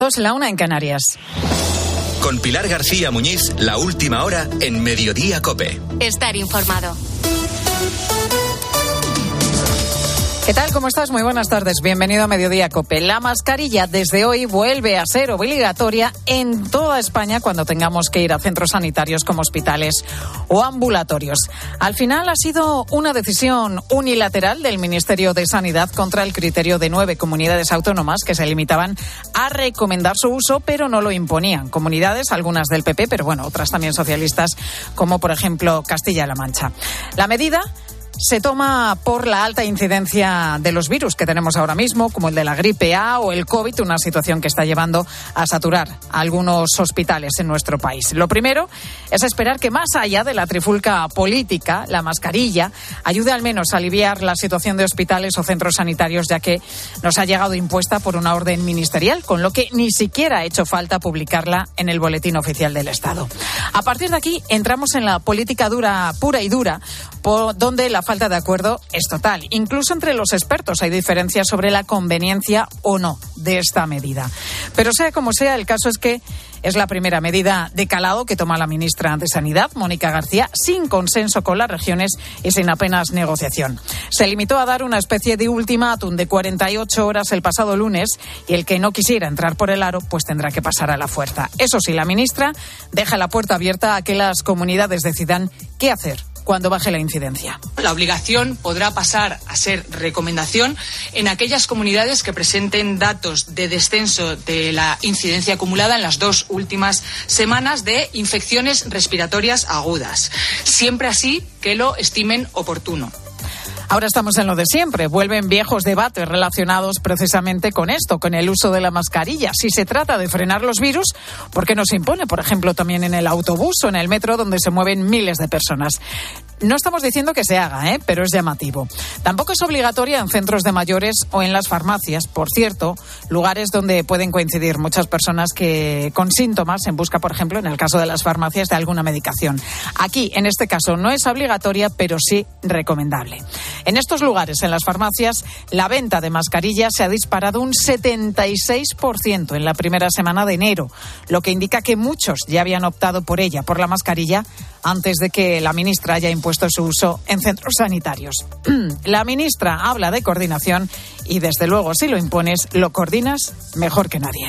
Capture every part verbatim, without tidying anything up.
La una en Canarias. Con Pilar García Muñiz, la última hora en Mediodía COPE. Estar informado. ¿Qué tal? ¿Cómo estás? Muy buenas tardes. Bienvenido a Mediodía COPE. La mascarilla desde hoy vuelve a ser obligatoria en toda España cuando tengamos que ir a centros sanitarios como hospitales o ambulatorios. Al final ha sido una decisión unilateral del Ministerio de Sanidad contra el criterio de nueve comunidades autónomas que se limitaban a recomendar su uso, pero no lo imponían. Comunidades, algunas del P P, pero bueno, otras también socialistas, como por ejemplo Castilla-La Mancha. La medida se toma por la alta incidencia de los virus que tenemos ahora mismo, como el de la gripe A o el COVID, una situación que está llevando a saturar a algunos hospitales en nuestro país. Lo primero es esperar que, más allá de la trifulca política, la mascarilla ayude al menos a aliviar la situación de hospitales o centros sanitarios, ya que nos ha llegado impuesta por una orden ministerial, con lo que ni siquiera ha hecho falta publicarla en el Boletín Oficial del Estado. A partir de aquí entramos en la política dura, pura y dura, por donde la falta de acuerdo es total. Incluso entre los expertos hay diferencias sobre la conveniencia o no de esta medida. Pero sea como sea, el caso es que es la primera medida de calado que toma la ministra de Sanidad, Mónica García, sin consenso con las regiones y sin apenas negociación. Se limitó a dar una especie de ultimátum de cuarenta y ocho horas el pasado lunes y el que no quisiera entrar por el aro pues tendrá que pasar a la fuerza. Eso sí, la ministra deja la puerta abierta a que las comunidades decidan qué hacer cuando baje la incidencia. La obligación podrá pasar a ser recomendación en aquellas comunidades que presenten datos de descenso de la incidencia acumulada en las dos últimas semanas de infecciones respiratorias agudas, siempre así que lo estimen oportuno. Ahora estamos en lo de siempre. Vuelven viejos debates relacionados precisamente con esto, con el uso de la mascarilla. Si se trata de frenar los virus, ¿por qué no se impone, por ejemplo, también en el autobús o en el metro donde se mueven miles de personas? No estamos diciendo que se haga, ¿eh? Pero es llamativo. Tampoco es obligatoria en centros de mayores o en las farmacias, por cierto, lugares donde pueden coincidir muchas personas que con síntomas en busca, por ejemplo, en el caso de las farmacias, de alguna medicación. Aquí, en este caso, no es obligatoria, pero sí recomendable. En estos lugares, en las farmacias, la venta de mascarillas se ha disparado un setenta y seis por ciento en la primera semana de enero, lo que indica que muchos ya habían optado por ella, por la mascarilla, antes de que la ministra haya impuesto su uso en centros sanitarios. La ministra habla de coordinación y, desde luego, si lo impones, lo coordinas mejor que nadie.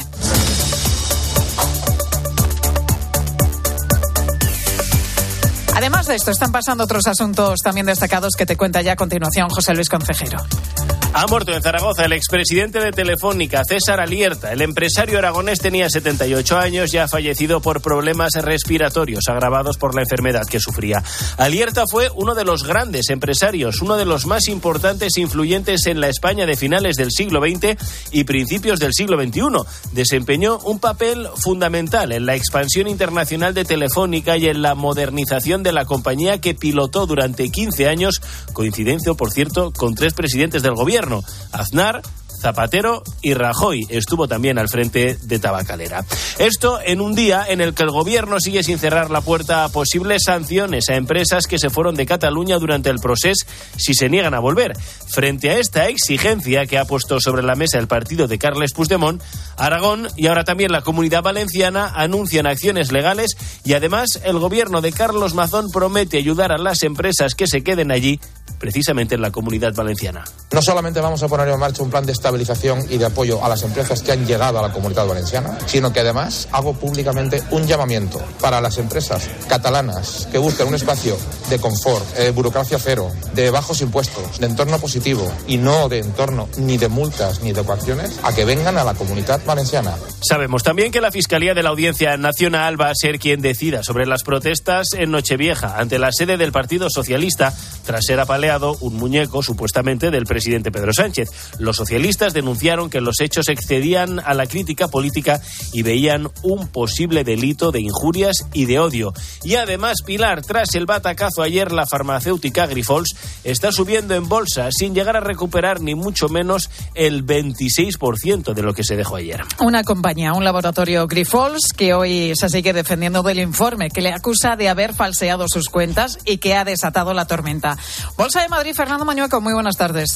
Además de esto, están pasando otros asuntos también destacados que te cuenta ya a continuación José Luis Concejero. Ha muerto en Zaragoza el expresidente de Telefónica, César Alierta. El empresario aragonés tenía setenta y ocho años y ha fallecido por problemas respiratorios agravados por la enfermedad que sufría. Alierta fue uno de los grandes empresarios, uno de los más importantes e influyentes en la España de finales del siglo veinte y principios del siglo veintiuno. Desempeñó un papel fundamental en la expansión internacional de Telefónica y en la modernización de la compañía que pilotó durante quince años, coincidencia, por cierto, con tres presidentes del gobierno. Aznar, Zapatero y Rajoy. Estuvo también al frente de Tabacalera. Esto en un día en el que el gobierno sigue sin cerrar la puerta a posibles sanciones a empresas que se fueron de Cataluña durante el procés si se niegan a volver. Frente a esta exigencia que ha puesto sobre la mesa el partido de Carles Puigdemont, Aragón y ahora también la Comunidad Valenciana anuncian acciones legales y además el gobierno de Carlos Mazón promete ayudar a las empresas que se queden allí, precisamente en la Comunidad Valenciana. No solamente vamos a poner en marcha un plan de estabilización y de apoyo a las empresas que han llegado a la Comunidad Valenciana, sino que además hago públicamente un llamamiento para las empresas catalanas que buscan un espacio de confort, de burocracia cero, de bajos impuestos, de entorno positivo y no de entorno ni de multas ni de coacciones, a que vengan a la Comunidad Valenciana. Sabemos también que la Fiscalía de la Audiencia Nacional va a ser quien decida sobre las protestas en Nochevieja ante la sede del Partido Socialista tras ser apaleado un muñeco supuestamente del presidente Pedro Sánchez. Los socialistas denunciaron que los hechos excedían a la crítica política y veían un posible delito de injurias y de odio. Y además, Pilar, tras el batacazo ayer, la farmacéutica Grifols está subiendo en bolsa sin llegar a recuperar ni mucho menos el veintiséis por ciento de lo que se dejó ayer. Una compañía, un laboratorio Grifols, que hoy se sigue defendiendo del informe que le acusa de haber falseado sus cuentas y que ha desatado la tormenta. Bolsa de Madrid, Fernando Mañueco, muy buenas tardes.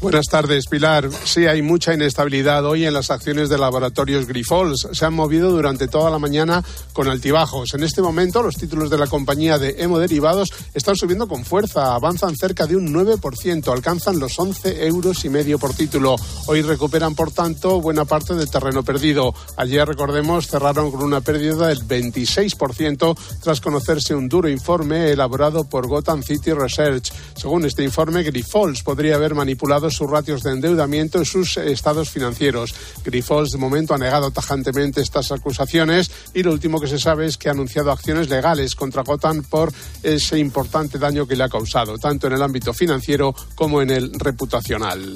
Buenas tardes, Pilar. Sí, hay mucha inestabilidad hoy en las acciones de laboratorios Grifols. Se han movido durante toda la mañana con altibajos. En este momento, los títulos de la compañía de hemoderivados están subiendo con fuerza. Avanzan cerca de un nueve por ciento. Alcanzan los once euros y medio por título. Hoy recuperan, por tanto, buena parte del terreno perdido. Ayer, recordemos, cerraron con una pérdida del veintiséis por ciento tras conocerse un duro informe elaborado por Gotham City Research. Según este informe, Grifols podría haber manipulado sus ratios de endeudamiento en sus estados financieros. Grifols de momento ha negado tajantemente estas acusaciones y lo último que se sabe es que ha anunciado acciones legales contra Gotham por ese importante daño que le ha causado, tanto en el ámbito financiero como en el reputacional.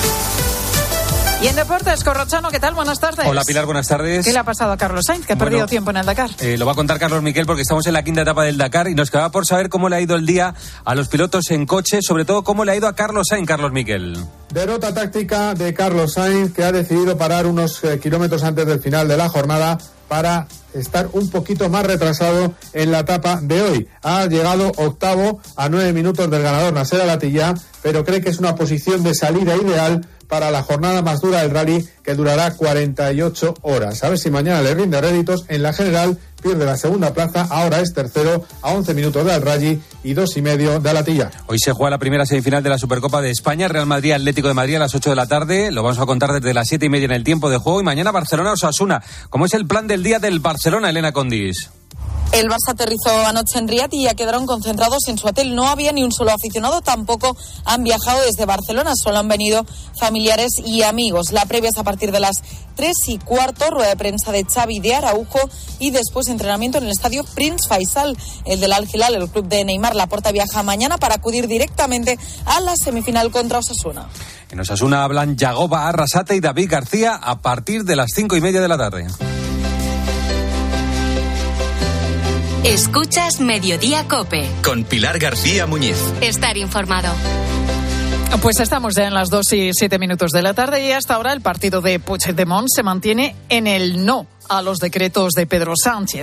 Y en deportes, Corrochano, ¿qué tal? Buenas tardes. Hola, Pilar, buenas tardes. ¿Qué le ha pasado a Carlos Sainz, que ha bueno, perdido tiempo en el Dakar? Eh, lo va a contar Carlos Miquel porque estamos en la quinta etapa del Dakar y nos quedaba por saber cómo le ha ido el día a los pilotos en coche, sobre todo cómo le ha ido a Carlos Sainz, Carlos Miquel. Derrota táctica de Carlos Sainz, que ha decidido parar unos eh, kilómetros antes del final de la jornada para estar un poquito más retrasado en la etapa de hoy. Ha llegado octavo a nueve minutos del ganador Nasser Al-Attiyah, pero cree que es una posición de salida ideal para la jornada más dura del rally, que durará cuarenta y ocho horas. A ver si mañana le rinde réditos. En la general pierde la segunda plaza, ahora es tercero a once minutos de Al-Rajhi y dos y medio de Al-Attiyah. Hoy se juega la primera semifinal de la Supercopa de España, Real Madrid Atlético de Madrid a las ocho de la tarde. Lo vamos a contar desde las siete y media en el tiempo de juego y mañana Barcelona Osasuna. ¿Cómo es el plan del día del Barcelona, Elena Condis? El Barça aterrizó anoche en Riad y ya quedaron concentrados en su hotel. No había ni un solo aficionado, tampoco han viajado desde Barcelona, solo han venido familiares y amigos. La previa es a partir de las tres y cuarto, rueda de prensa de Xavi, de Araujo y después entrenamiento en el estadio Prince Faisal, el del Al Hilal, el club de Neymar. Laporta viaja mañana para acudir directamente a la semifinal contra Osasuna. En Osasuna hablan Yagoba Arrasate y David García a partir de las cinco y media de la tarde. Escuchas Mediodía COPE. Con Pilar García Muñiz. Estar informado. Pues estamos ya en las dos y siete minutos de la tarde y hasta ahora el partido de Puigdemont se mantiene en el no a los decretos de Pedro Sánchez.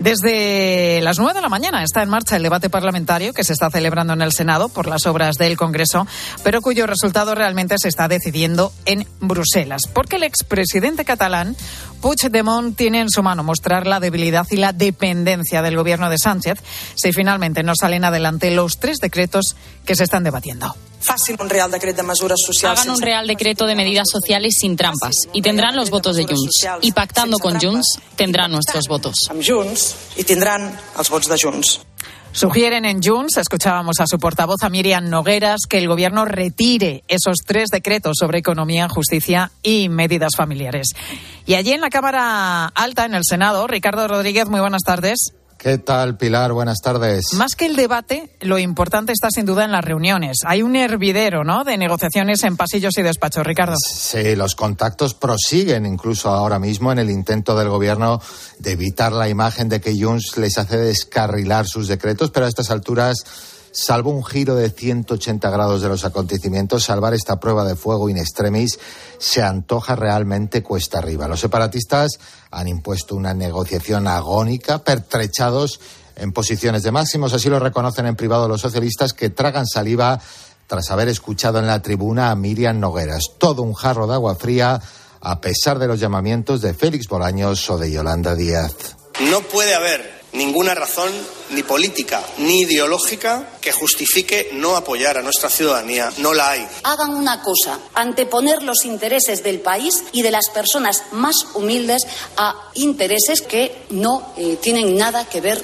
Desde las nueve de la mañana está en marcha el debate parlamentario que se está celebrando en el Senado por las obras del Congreso, pero cuyo resultado realmente se está decidiendo en Bruselas. Porque el expresidente catalán, Puigdemont, tiene en su mano mostrar la debilidad y la dependencia del gobierno de Sánchez si finalmente no salen adelante los tres decretos que se están debatiendo. Facin un real decreto de mesures sociales. Hagan un real decreto de medidas sociales sin trampas y tendrán los votos de Junts. Y pactando con Junts tendrán nuestros votos. Amb Junts y tendrán els vots de Junts. Sugieren en Junts, escuchábamos a su portavoz, a Míriam Nogueras, que el gobierno retire esos tres decretos sobre economía, justicia y medidas familiares. Y allí en la Cámara Alta, en el Senado, Ricardo Rodríguez, muy buenas tardes. ¿Qué tal, Pilar? Buenas tardes. Más que el debate, lo importante está sin duda en las reuniones. Hay un hervidero, ¿no?, de negociaciones en pasillos y despachos, Ricardo. Sí, los contactos prosiguen incluso ahora mismo en el intento del gobierno de evitar la imagen de que Junts les hace descarrilar sus decretos, pero a estas alturas, salvo un giro de ciento ochenta grados de los acontecimientos, salvar esta prueba de fuego in extremis se antoja realmente cuesta arriba. Los separatistas han impuesto una negociación agónica, pertrechados en posiciones de máximos, así lo reconocen en privado los socialistas, que tragan saliva tras haber escuchado en la tribuna a Míriam Nogueras. Todo un jarro de agua fría, a pesar de los llamamientos de Félix Bolaños o de Yolanda Díaz. No puede haber ninguna razón, ni política, ni ideológica, que justifique no apoyar a nuestra ciudadanía. No la hay. Hagan una cosa, anteponer los intereses del país y de las personas más humildes a intereses que no eh, tienen nada que ver.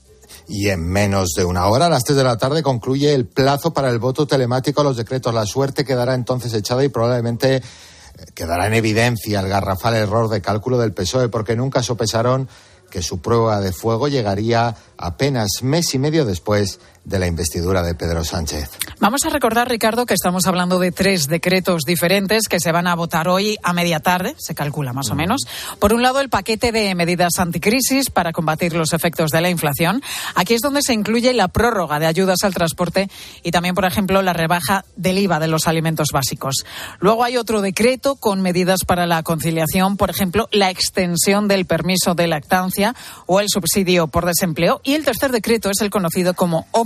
Y en menos de una hora, a las tres de la tarde, concluye el plazo para el voto telemático a los decretos. La suerte quedará entonces echada y probablemente quedará en evidencia el garrafal error de cálculo del P S O E, porque nunca sopesaron que su prueba de fuego llegaría apenas mes y medio después de la investidura de Pedro Sánchez. Vamos a recordar, Ricardo, que estamos hablando de tres decretos diferentes que se van a votar hoy a media tarde, se calcula más o menos. Por un lado, el paquete de medidas anticrisis para combatir los efectos de la inflación. Aquí es donde se incluye la prórroga de ayudas al transporte y también, por ejemplo, la rebaja del I V A de los alimentos básicos. Luego hay otro decreto con medidas para la conciliación, por ejemplo, la extensión del permiso de lactancia o el subsidio por desempleo. Y el tercer decreto es el conocido como Omnibus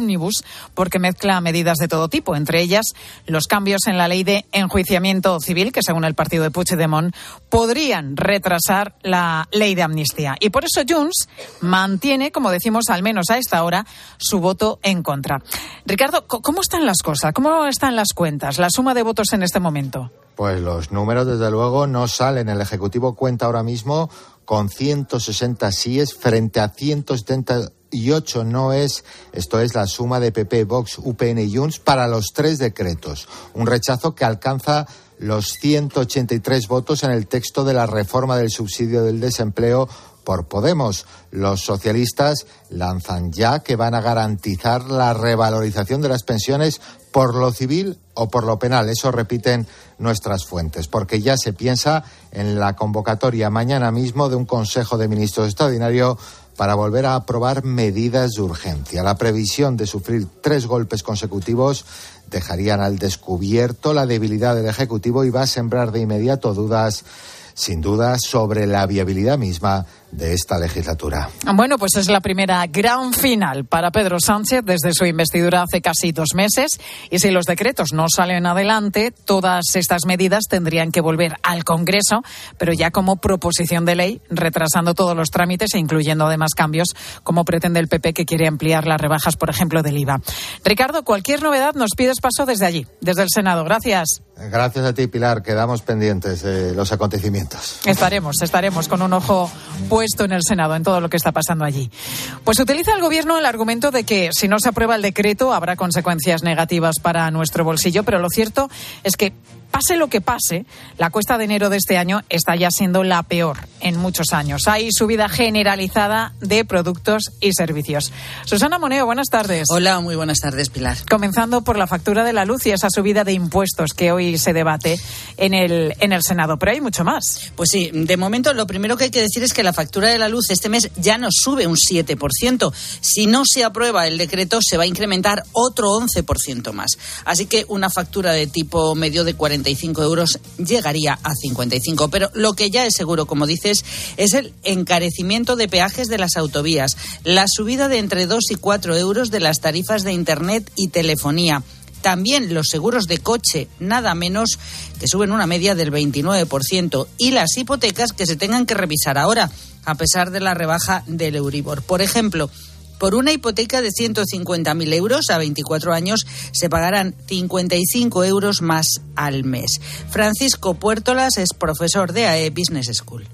ómnibus porque mezcla medidas de todo tipo, entre ellas los cambios en la ley de enjuiciamiento civil, que según el partido de Puigdemont podrían retrasar la ley de amnistía. Y por eso Junts mantiene, como decimos al menos a esta hora, su voto en contra. Ricardo, ¿cómo están las cosas? ¿Cómo están las cuentas? La suma de votos en este momento. Pues los números, desde luego, no salen. El Ejecutivo cuenta ahora mismo con ciento sesenta síes frente a ciento setenta y ocho no es. Esto es la suma de P P, Vox, U P N y Junts para los tres decretos. Un rechazo que alcanza los ciento ochenta y tres votos en el texto de la reforma del subsidio del desempleo por Podemos. Los socialistas lanzan ya que van a garantizar la revalorización de las pensiones por lo civil o por lo penal. Eso repiten nuestras fuentes, porque ya se piensa en la convocatoria mañana mismo de un Consejo de Ministros extraordinario para volver a aprobar medidas de urgencia. La previsión de sufrir tres golpes consecutivos dejarían al descubierto la debilidad del Ejecutivo y va a sembrar de inmediato dudas, sin duda, sobre la viabilidad misma de esta legislatura. Bueno, pues es la primera gran final para Pedro Sánchez desde su investidura hace casi dos meses. Y si los decretos no salen adelante, todas estas medidas tendrían que volver al Congreso, pero ya como proposición de ley, retrasando todos los trámites e incluyendo además cambios, como pretende el P P, que quiere ampliar las rebajas, por ejemplo, del I V A. Ricardo, cualquier novedad nos pides paso desde allí, desde el Senado. Gracias. Gracias a ti, Pilar. Quedamos pendientes de los acontecimientos. Estaremos, estaremos con un ojo puesto en el Senado, en todo lo que está pasando allí. Pues utiliza el Gobierno el argumento de que si no se aprueba el decreto habrá consecuencias negativas para nuestro bolsillo, pero lo cierto es que pase lo que pase, la cuesta de enero de este año está ya siendo la peor en muchos años. Hay subida generalizada de productos y servicios. Susana Moneo, buenas tardes. Hola, muy buenas tardes, Pilar. Comenzando por la factura de la luz y esa subida de impuestos que hoy se debate en el, en el Senado. Pero hay mucho más. Pues sí, de momento lo primero que hay que decir es que la factura de la luz este mes ya nos sube un siete por ciento. Si no se aprueba el decreto, se va a incrementar otro once por ciento más. Así que una factura de tipo medio de cuarenta y cinco euros llegaría a cincuenta y cinco. Pero lo que ya es seguro, como dices, es el encarecimiento de peajes de las autovías, la subida de entre dos y cuatro euros de las tarifas de internet y telefonía. También los seguros de coche, nada menos, que suben una media del veintinueve por ciento. Y las hipotecas que se tengan que revisar ahora, a pesar de la rebaja del Euribor. Por ejemplo, por una hipoteca de ciento cincuenta mil euros a veinticuatro años se pagarán cincuenta y cinco euros más al mes. Francisco Puertolas es profesor de A E Business School.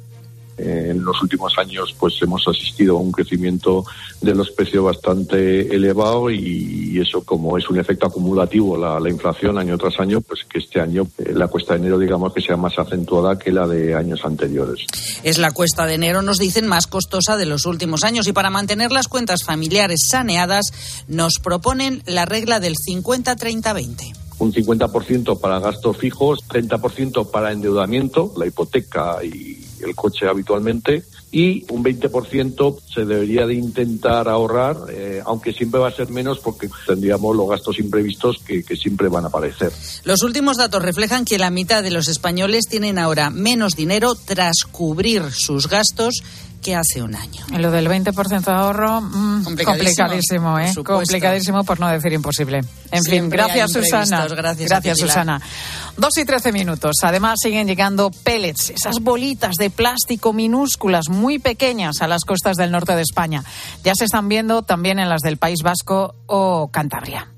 En los últimos años pues hemos asistido a un crecimiento de los precios bastante elevado y eso, como es un efecto acumulativo la, la inflación año tras año, pues que este año eh, la cuesta de enero digamos que sea más acentuada que la de años anteriores. Es la cuesta de enero, nos dicen, más costosa de los últimos años y para mantener las cuentas familiares saneadas nos proponen la regla del cincuenta treinta veinte. Un cincuenta por ciento para gastos fijos, treinta por ciento para endeudamiento, la hipoteca y el coche habitualmente, y un veinte por ciento se debería de intentar ahorrar, eh, aunque siempre va a ser menos porque tendríamos los gastos imprevistos que, que siempre van a aparecer. Los últimos datos reflejan que la mitad de los españoles tienen ahora menos dinero tras cubrir sus gastos que hace un año. Y lo del veinte por ciento de ahorro, mmm, complicadísimo, complicadísimo, ¿eh? Por complicadísimo, por no decir imposible. En Siempre fin, gracias, Susana. Gracias, gracias ti, Susana. Dos y trece minutos. Además, siguen llegando pellets, esas bolitas de plástico minúsculas, muy pequeñas, a las costas del norte de España. Ya se están viendo también en las del País Vasco o Cantabria.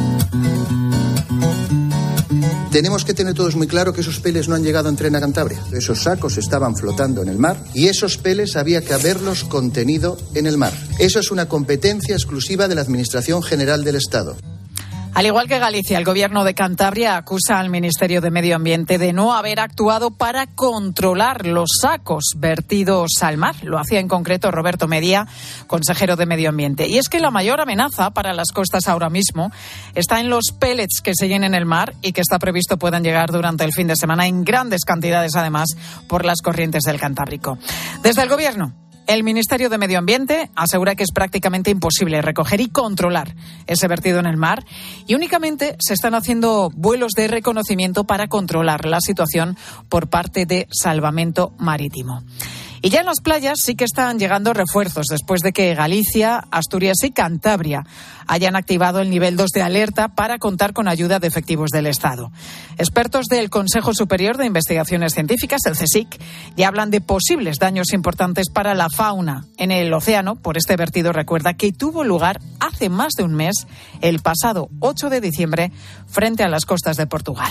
Tenemos que tener todos muy claro que esos peles no han llegado en tren a Cantabria. Esos sacos estaban flotando en el mar y esos peles había que haberlos contenido en el mar. Eso es una competencia exclusiva de la Administración General del Estado. Al igual que Galicia, el Gobierno de Cantabria acusa al Ministerio de Medio Ambiente de no haber actuado para controlar los sacos vertidos al mar. Lo hacía en concreto Roberto Medía, consejero de Medio Ambiente. Y es que la mayor amenaza para las costas ahora mismo está en los pellets que se llenen el mar y que está previsto puedan llegar durante el fin de semana en grandes cantidades, además, por las corrientes del Cantábrico. Desde el Gobierno, el Ministerio de Medio Ambiente asegura que es prácticamente imposible recoger y controlar ese vertido en el mar y únicamente se están haciendo vuelos de reconocimiento para controlar la situación por parte de Salvamento Marítimo. Y ya en las playas sí que están llegando refuerzos después de que Galicia, Asturias y Cantabria hayan activado el nivel dos de alerta para contar con ayuda de efectivos del Estado. Expertos del Consejo Superior de Investigaciones Científicas, el CSIC, ya hablan de posibles daños importantes para la fauna en el océano por este vertido. Recuerda que tuvo lugar hace más de un mes, el pasado ocho de diciembre, frente a las costas de Portugal.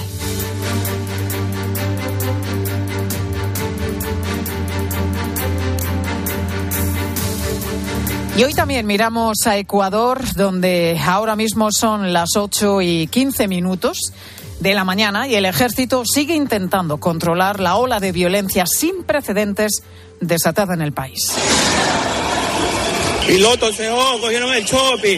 Y hoy también miramos a Ecuador, donde ahora mismo son las ocho y quince minutos de la mañana y el ejército sigue intentando controlar la ola de violencia sin precedentes desatada en el país. Pilotos se oh, cogieron el shopping.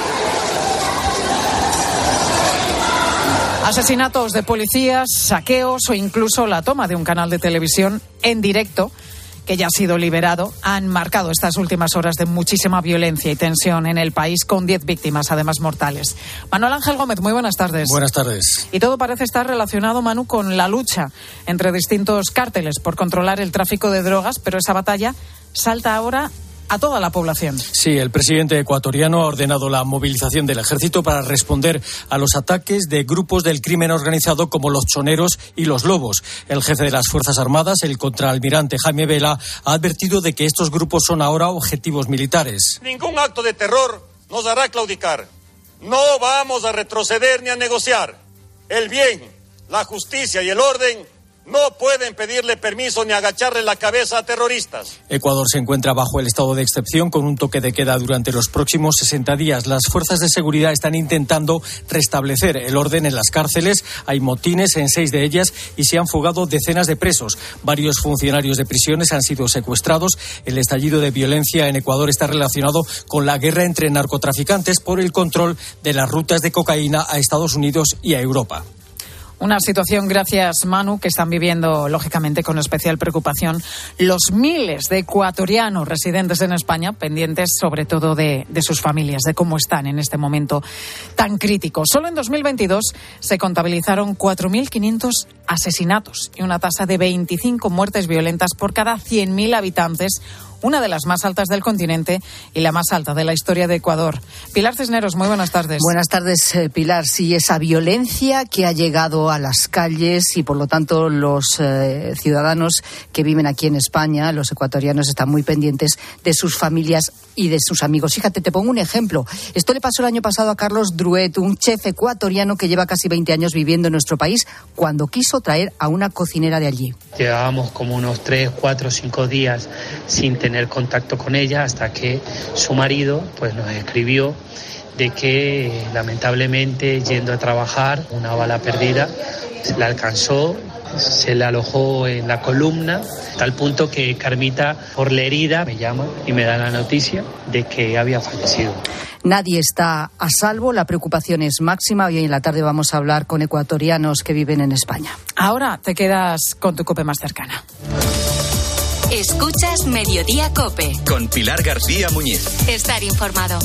Asesinatos de policías, saqueos o incluso la toma de un canal de televisión en directo, que ya ha sido liberado, han marcado estas últimas horas de muchísima violencia y tensión en el país, con diez víctimas, además mortales. Manuel Ángel Gómez, muy buenas tardes. Buenas tardes. Y todo parece estar relacionado, Manu, con la lucha entre distintos cárteles por controlar el tráfico de drogas, pero esa batalla salta ahora a toda la población. Sí, el presidente ecuatoriano ha ordenado la movilización del ejército para responder a los ataques de grupos del crimen organizado como los choneros y los lobos. El jefe de las Fuerzas Armadas, el contraalmirante Jaime Vela, ha advertido de que estos grupos son ahora objetivos militares. Ningún acto de terror nos hará claudicar. No vamos a retroceder ni a negociar. El bien, la justicia y el orden no pueden pedirle permiso ni agacharle la cabeza a terroristas. Ecuador se encuentra bajo el estado de excepción con un toque de queda durante los próximos sesenta días. Las fuerzas de seguridad están intentando restablecer el orden en las cárceles. Hay motines en seis de ellas y se han fugado decenas de presos. Varios funcionarios de prisiones han sido secuestrados. El estallido de violencia en Ecuador está relacionado con la guerra entre narcotraficantes por el control de las rutas de cocaína a Estados Unidos y a Europa. Una situación, gracias Manu, que están viviendo lógicamente con especial preocupación los miles de ecuatorianos residentes en España, pendientes sobre todo de, de sus familias, de cómo están en este momento tan crítico. Solo en dos mil veintidós se contabilizaron cuatro mil quinientos asesinatos y una tasa de veinticinco muertes violentas por cada cien mil habitantes, una de las más altas del continente y la más alta de la historia de Ecuador. Pilar Cisneros, muy buenas tardes. Buenas tardes, eh, Pilar. Sí, esa violencia que ha llegado a las calles y, por lo tanto, los eh, ciudadanos que viven aquí en España, los ecuatorianos, están muy pendientes de sus familias y de sus amigos. Fíjate, te pongo un ejemplo. Esto le pasó el año pasado a Carlos Druet, un chef ecuatoriano que lleva casi veinte años viviendo en nuestro país, cuando quiso traer a una cocinera de allí. Llevábamos como unos tres, cuatro, cinco días sin tener contacto con ella hasta que su marido pues nos escribió de que lamentablemente yendo a trabajar una bala perdida se la alcanzó, se le alojó en la columna, tal punto que Carmita, por la herida, me llama y me da la noticia de que había fallecido. Nadie está a salvo, la preocupación es máxima. Hoy en la tarde vamos a hablar con ecuatorianos que viven en España. Ahora te quedas con tu COPE más cercana. Escuchas Mediodía COPE. Con Pilar García Muñiz. Estar informado.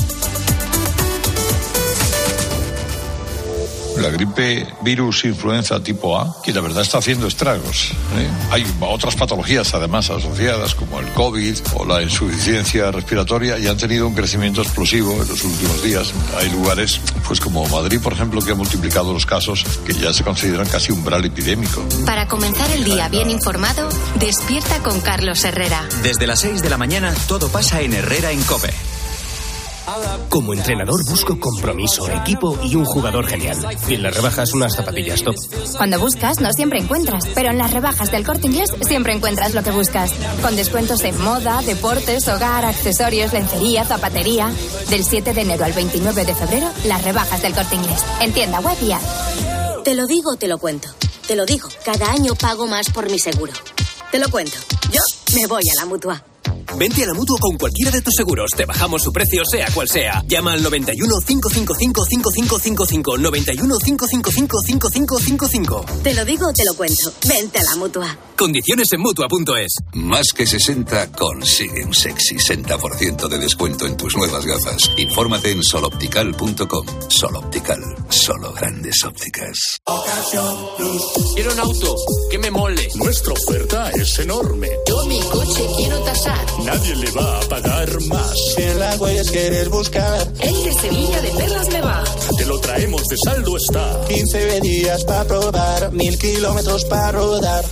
La gripe virus influenza tipo A, que la verdad está haciendo estragos, ¿eh? Hay otras patologías además asociadas como el COVID o la insuficiencia respiratoria y han tenido un crecimiento explosivo en los últimos días. Hay lugares, pues como Madrid, por ejemplo, que ha multiplicado los casos que ya se consideran casi umbral epidémico. Para comenzar el día bien informado, despierta con Carlos Herrera. Desde las seis de la mañana todo pasa en Herrera en COPE. Como entrenador busco compromiso, equipo y un jugador genial. Y en las rebajas unas zapatillas top. Cuando buscas no siempre encuentras, pero en las rebajas del Corte Inglés siempre encuentras lo que buscas. Con descuentos en moda, deportes, hogar, accesorios, lencería, zapatería. Del siete de enero al veintinueve de febrero, las rebajas del Corte Inglés. En tienda web y app. Te lo digo, te lo cuento. Te lo digo, cada año pago más por mi seguro. Te lo cuento. Yo me voy a la Mutua. Vente a la Mutua con cualquiera de tus seguros. Te bajamos su precio, sea cual sea. Llama al noventa y uno, cinco cinco cinco, cinco cinco cinco cinco. noventa y uno, cinco cinco cinco, cinco cinco cinco cinco. Te lo digo o te lo cuento. Vente a la Mutua. Condiciones en Mutua punto es. Más que sesenta consigue un sexy sesenta por ciento de descuento en tus nuevas gafas. Infórmate en sol optical punto com. Sol Optical. Solo grandes ópticas. Quiero un auto que me mole. Nuestra oferta es enorme. Yo mi coche quiero tasar. Nadie le va a pagar más. Si en la huellas quieres buscar, el de Sevilla de Perlas me va. Te lo traemos de saldo está. quince días para probar, mil kilómetros para rodar.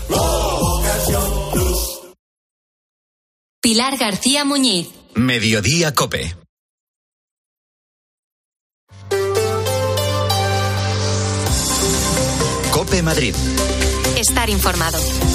Pilar García Muñiz. Mediodía Cope. Cope Madrid. Estar informado.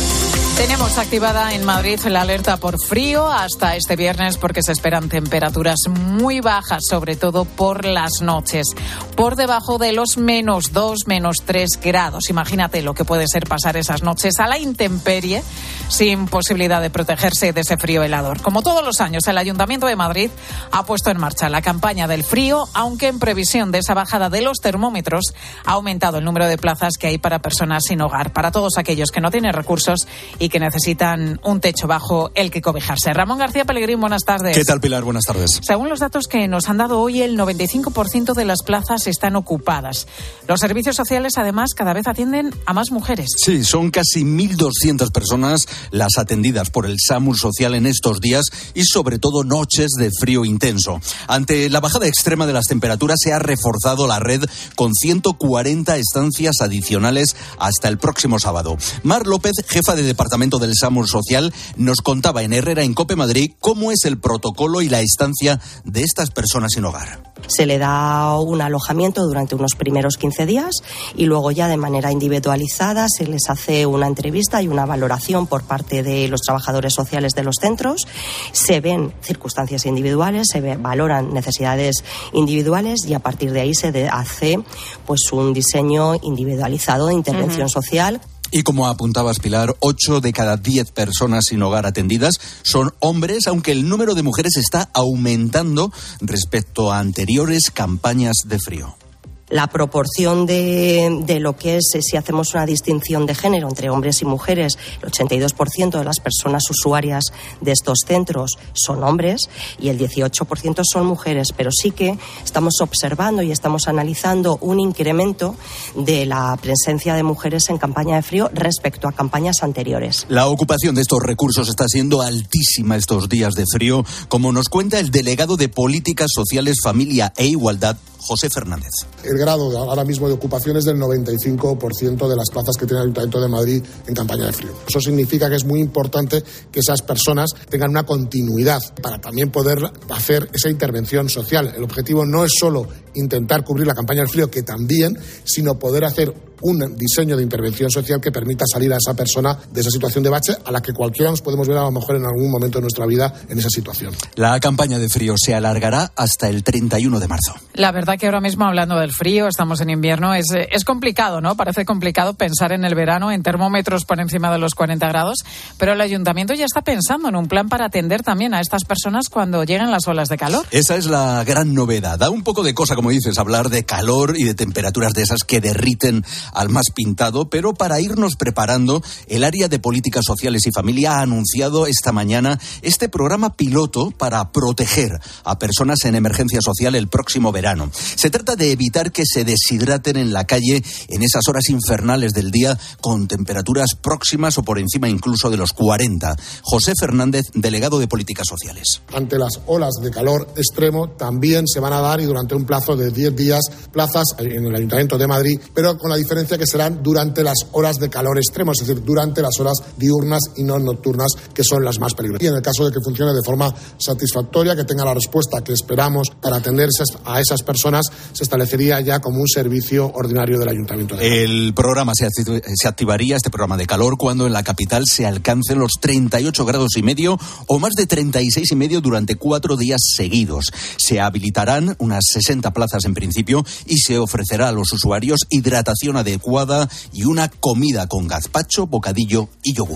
Tenemos activada en Madrid la alerta por frío hasta este viernes porque se esperan temperaturas muy bajas, sobre todo por las noches, por debajo de los menos dos, menos tres grados. Imagínate lo que puede ser pasar esas noches a la intemperie sin posibilidad de protegerse de ese frío helador. Como todos los años, el Ayuntamiento de Madrid ha puesto en marcha la campaña del frío, aunque en previsión de esa bajada de los termómetros ha aumentado el número de plazas que hay para personas sin hogar, para todos aquellos que no tienen recursos y que necesitan un techo bajo el que cobijarse. Ramón García Pellegrín, buenas tardes. ¿Qué tal, Pilar? Buenas tardes. Según los datos que nos han dado hoy, el noventa y cinco por ciento de las plazas están ocupadas. Los servicios sociales, además, cada vez atienden a más mujeres. Sí, son casi mil doscientas personas las atendidas por el SAMUR Social en estos días y, sobre todo, noches de frío intenso. Ante la bajada extrema de las temperaturas, se ha reforzado la red con ciento cuarenta estancias adicionales hasta el próximo sábado. Mar López, jefa de departamento del SAMUR Social, nos contaba en Herrera, en COPE Madrid, cómo es el protocolo y la estancia de estas personas sin hogar. Se le da un alojamiento durante unos primeros quince días y luego ya de manera individualizada se les hace una entrevista y una valoración por parte de los trabajadores sociales de los centros. Se ven circunstancias individuales, se ve, valoran necesidades individuales y a partir de ahí se de, hace pues un diseño individualizado de intervención uh-huh. social. Y como apuntabas, Pilar, ocho de cada diez personas sin hogar atendidas son hombres, aunque el número de mujeres está aumentando respecto a anteriores campañas de frío. La proporción de, de lo que es, si hacemos una distinción de género entre hombres y mujeres, el ochenta y dos por ciento de las personas usuarias de estos centros son hombres y el dieciocho por ciento son mujeres, pero sí que estamos observando y estamos analizando un incremento de la presencia de mujeres en campaña de frío respecto a campañas anteriores. La ocupación de estos recursos está siendo altísima estos días de frío, como nos cuenta el delegado de Políticas Sociales, Familia e Igualdad, José Fernández. El grado de, ahora mismo de ocupación es del noventa y cinco por ciento de las plazas que tiene el Ayuntamiento de Madrid en campaña de frío. Eso significa que es muy importante que esas personas tengan una continuidad para también poder hacer esa intervención social. El objetivo no es solo intentar cubrir la campaña del frío, que también, sino poder hacer un diseño de intervención social que permita salir a esa persona de esa situación de bache a la que cualquiera nos podemos ver a lo mejor en algún momento de nuestra vida en esa situación. La campaña de frío se alargará hasta el treinta y uno de marzo. La verdad que ahora mismo, hablando del frío, estamos en invierno, es, es complicado, ¿no? Parece complicado pensar en el verano en termómetros por encima de los cuarenta grados, pero el Ayuntamiento ya está pensando en un plan para atender también a estas personas cuando lleguen las olas de calor. Esa es la gran novedad. Da un poco de cosa, como dices, hablar de calor y de temperaturas de esas que derriten al más pintado, pero para irnos preparando, el área de Políticas Sociales y Familia ha anunciado esta mañana este programa piloto para proteger a personas en emergencia social el próximo verano. Se trata de evitar que se deshidraten en la calle en esas horas infernales del día con temperaturas próximas o por encima incluso de los cuarenta. José Fernández, delegado de Políticas Sociales. Ante las olas de calor extremo también se van a dar, y durante un plazo de diez días, plazas en el Ayuntamiento de Madrid, pero con la diferencia que serán durante las horas de calor extremo, es decir, durante las horas diurnas y no nocturnas, que son las más peligrosas. Y en el caso de que funcione de forma satisfactoria, que tenga la respuesta que esperamos para atender a esas personas, se establecería ya como un servicio ordinario del Ayuntamiento de Madrid. El programa se, se activaría, este programa de calor, cuando en la capital se alcancen los treinta y ocho grados y medio o más de treinta y seis y medio durante cuatro días seguidos. Se habilitarán unas sesenta plazas en principio y se ofrecerá a los usuarios hidratación adecuada y una comida con gazpacho, bocadillo y yogur.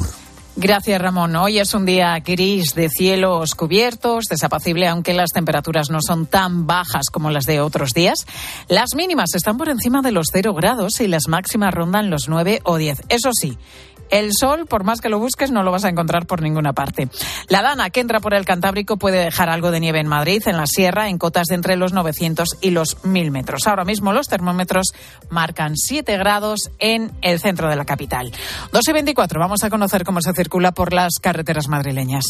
Gracias, Ramón. Hoy es un día gris de cielos cubiertos, desapacible, aunque las temperaturas no son tan bajas como las de otros días. Las mínimas están por encima de los cero grados y las máximas rondan los nueve o diez. Eso sí, el sol, por más que lo busques, no lo vas a encontrar por ninguna parte. La Dana, que entra por el Cantábrico, puede dejar algo de nieve en Madrid, en la sierra, en cotas de entre los novecientos y los mil metros. Ahora mismo los termómetros marcan siete grados en el centro de la capital. dos y veinticuatro, vamos a conocer cómo se circula por las carreteras madrileñas.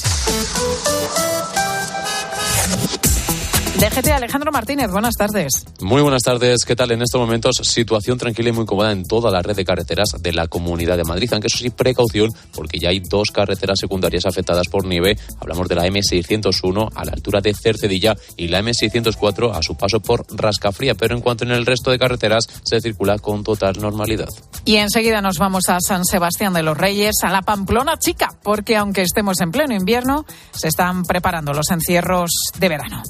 D G T, Alejandro Martínez, buenas tardes. Muy buenas tardes. ¿Qué tal? En estos momentos, situación tranquila y muy cómoda en toda la red de carreteras de la Comunidad de Madrid, aunque eso sí, precaución, porque ya hay dos carreteras secundarias afectadas por nieve. Hablamos de la eme seiscientos uno a la altura de Cercedilla y la eme seiscientos cuatro a su paso por Rascafría, pero en cuanto en el resto de carreteras se circula con total normalidad. Y enseguida nos vamos a San Sebastián de los Reyes, a la Pamplona Chica, porque aunque estemos en pleno invierno, se están preparando los encierros de verano.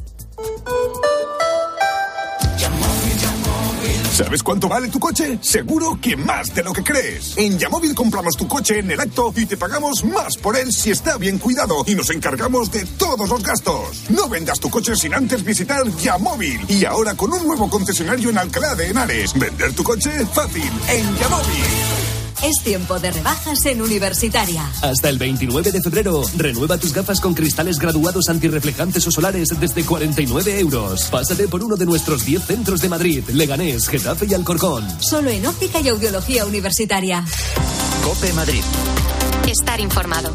¿Sabes cuánto vale tu coche? Seguro que más de lo que crees. En Yamóvil compramos tu coche en el acto y te pagamos más por él si está bien cuidado y nos encargamos de todos los gastos. No vendas tu coche sin antes visitar Yamóvil. Y ahora con un nuevo concesionario en Alcalá de Henares. Vender tu coche fácil en Yamóvil. Es tiempo de rebajas en Universitaria. Hasta el veintinueve de febrero, renueva tus gafas con cristales graduados antirreflejantes o solares desde cuarenta y nueve euros. Pásate por uno de nuestros diez centros de Madrid, Leganés, Getafe y Alcorcón. Solo en Óptica y Audiología Universitaria. COPE Madrid. Estar informado.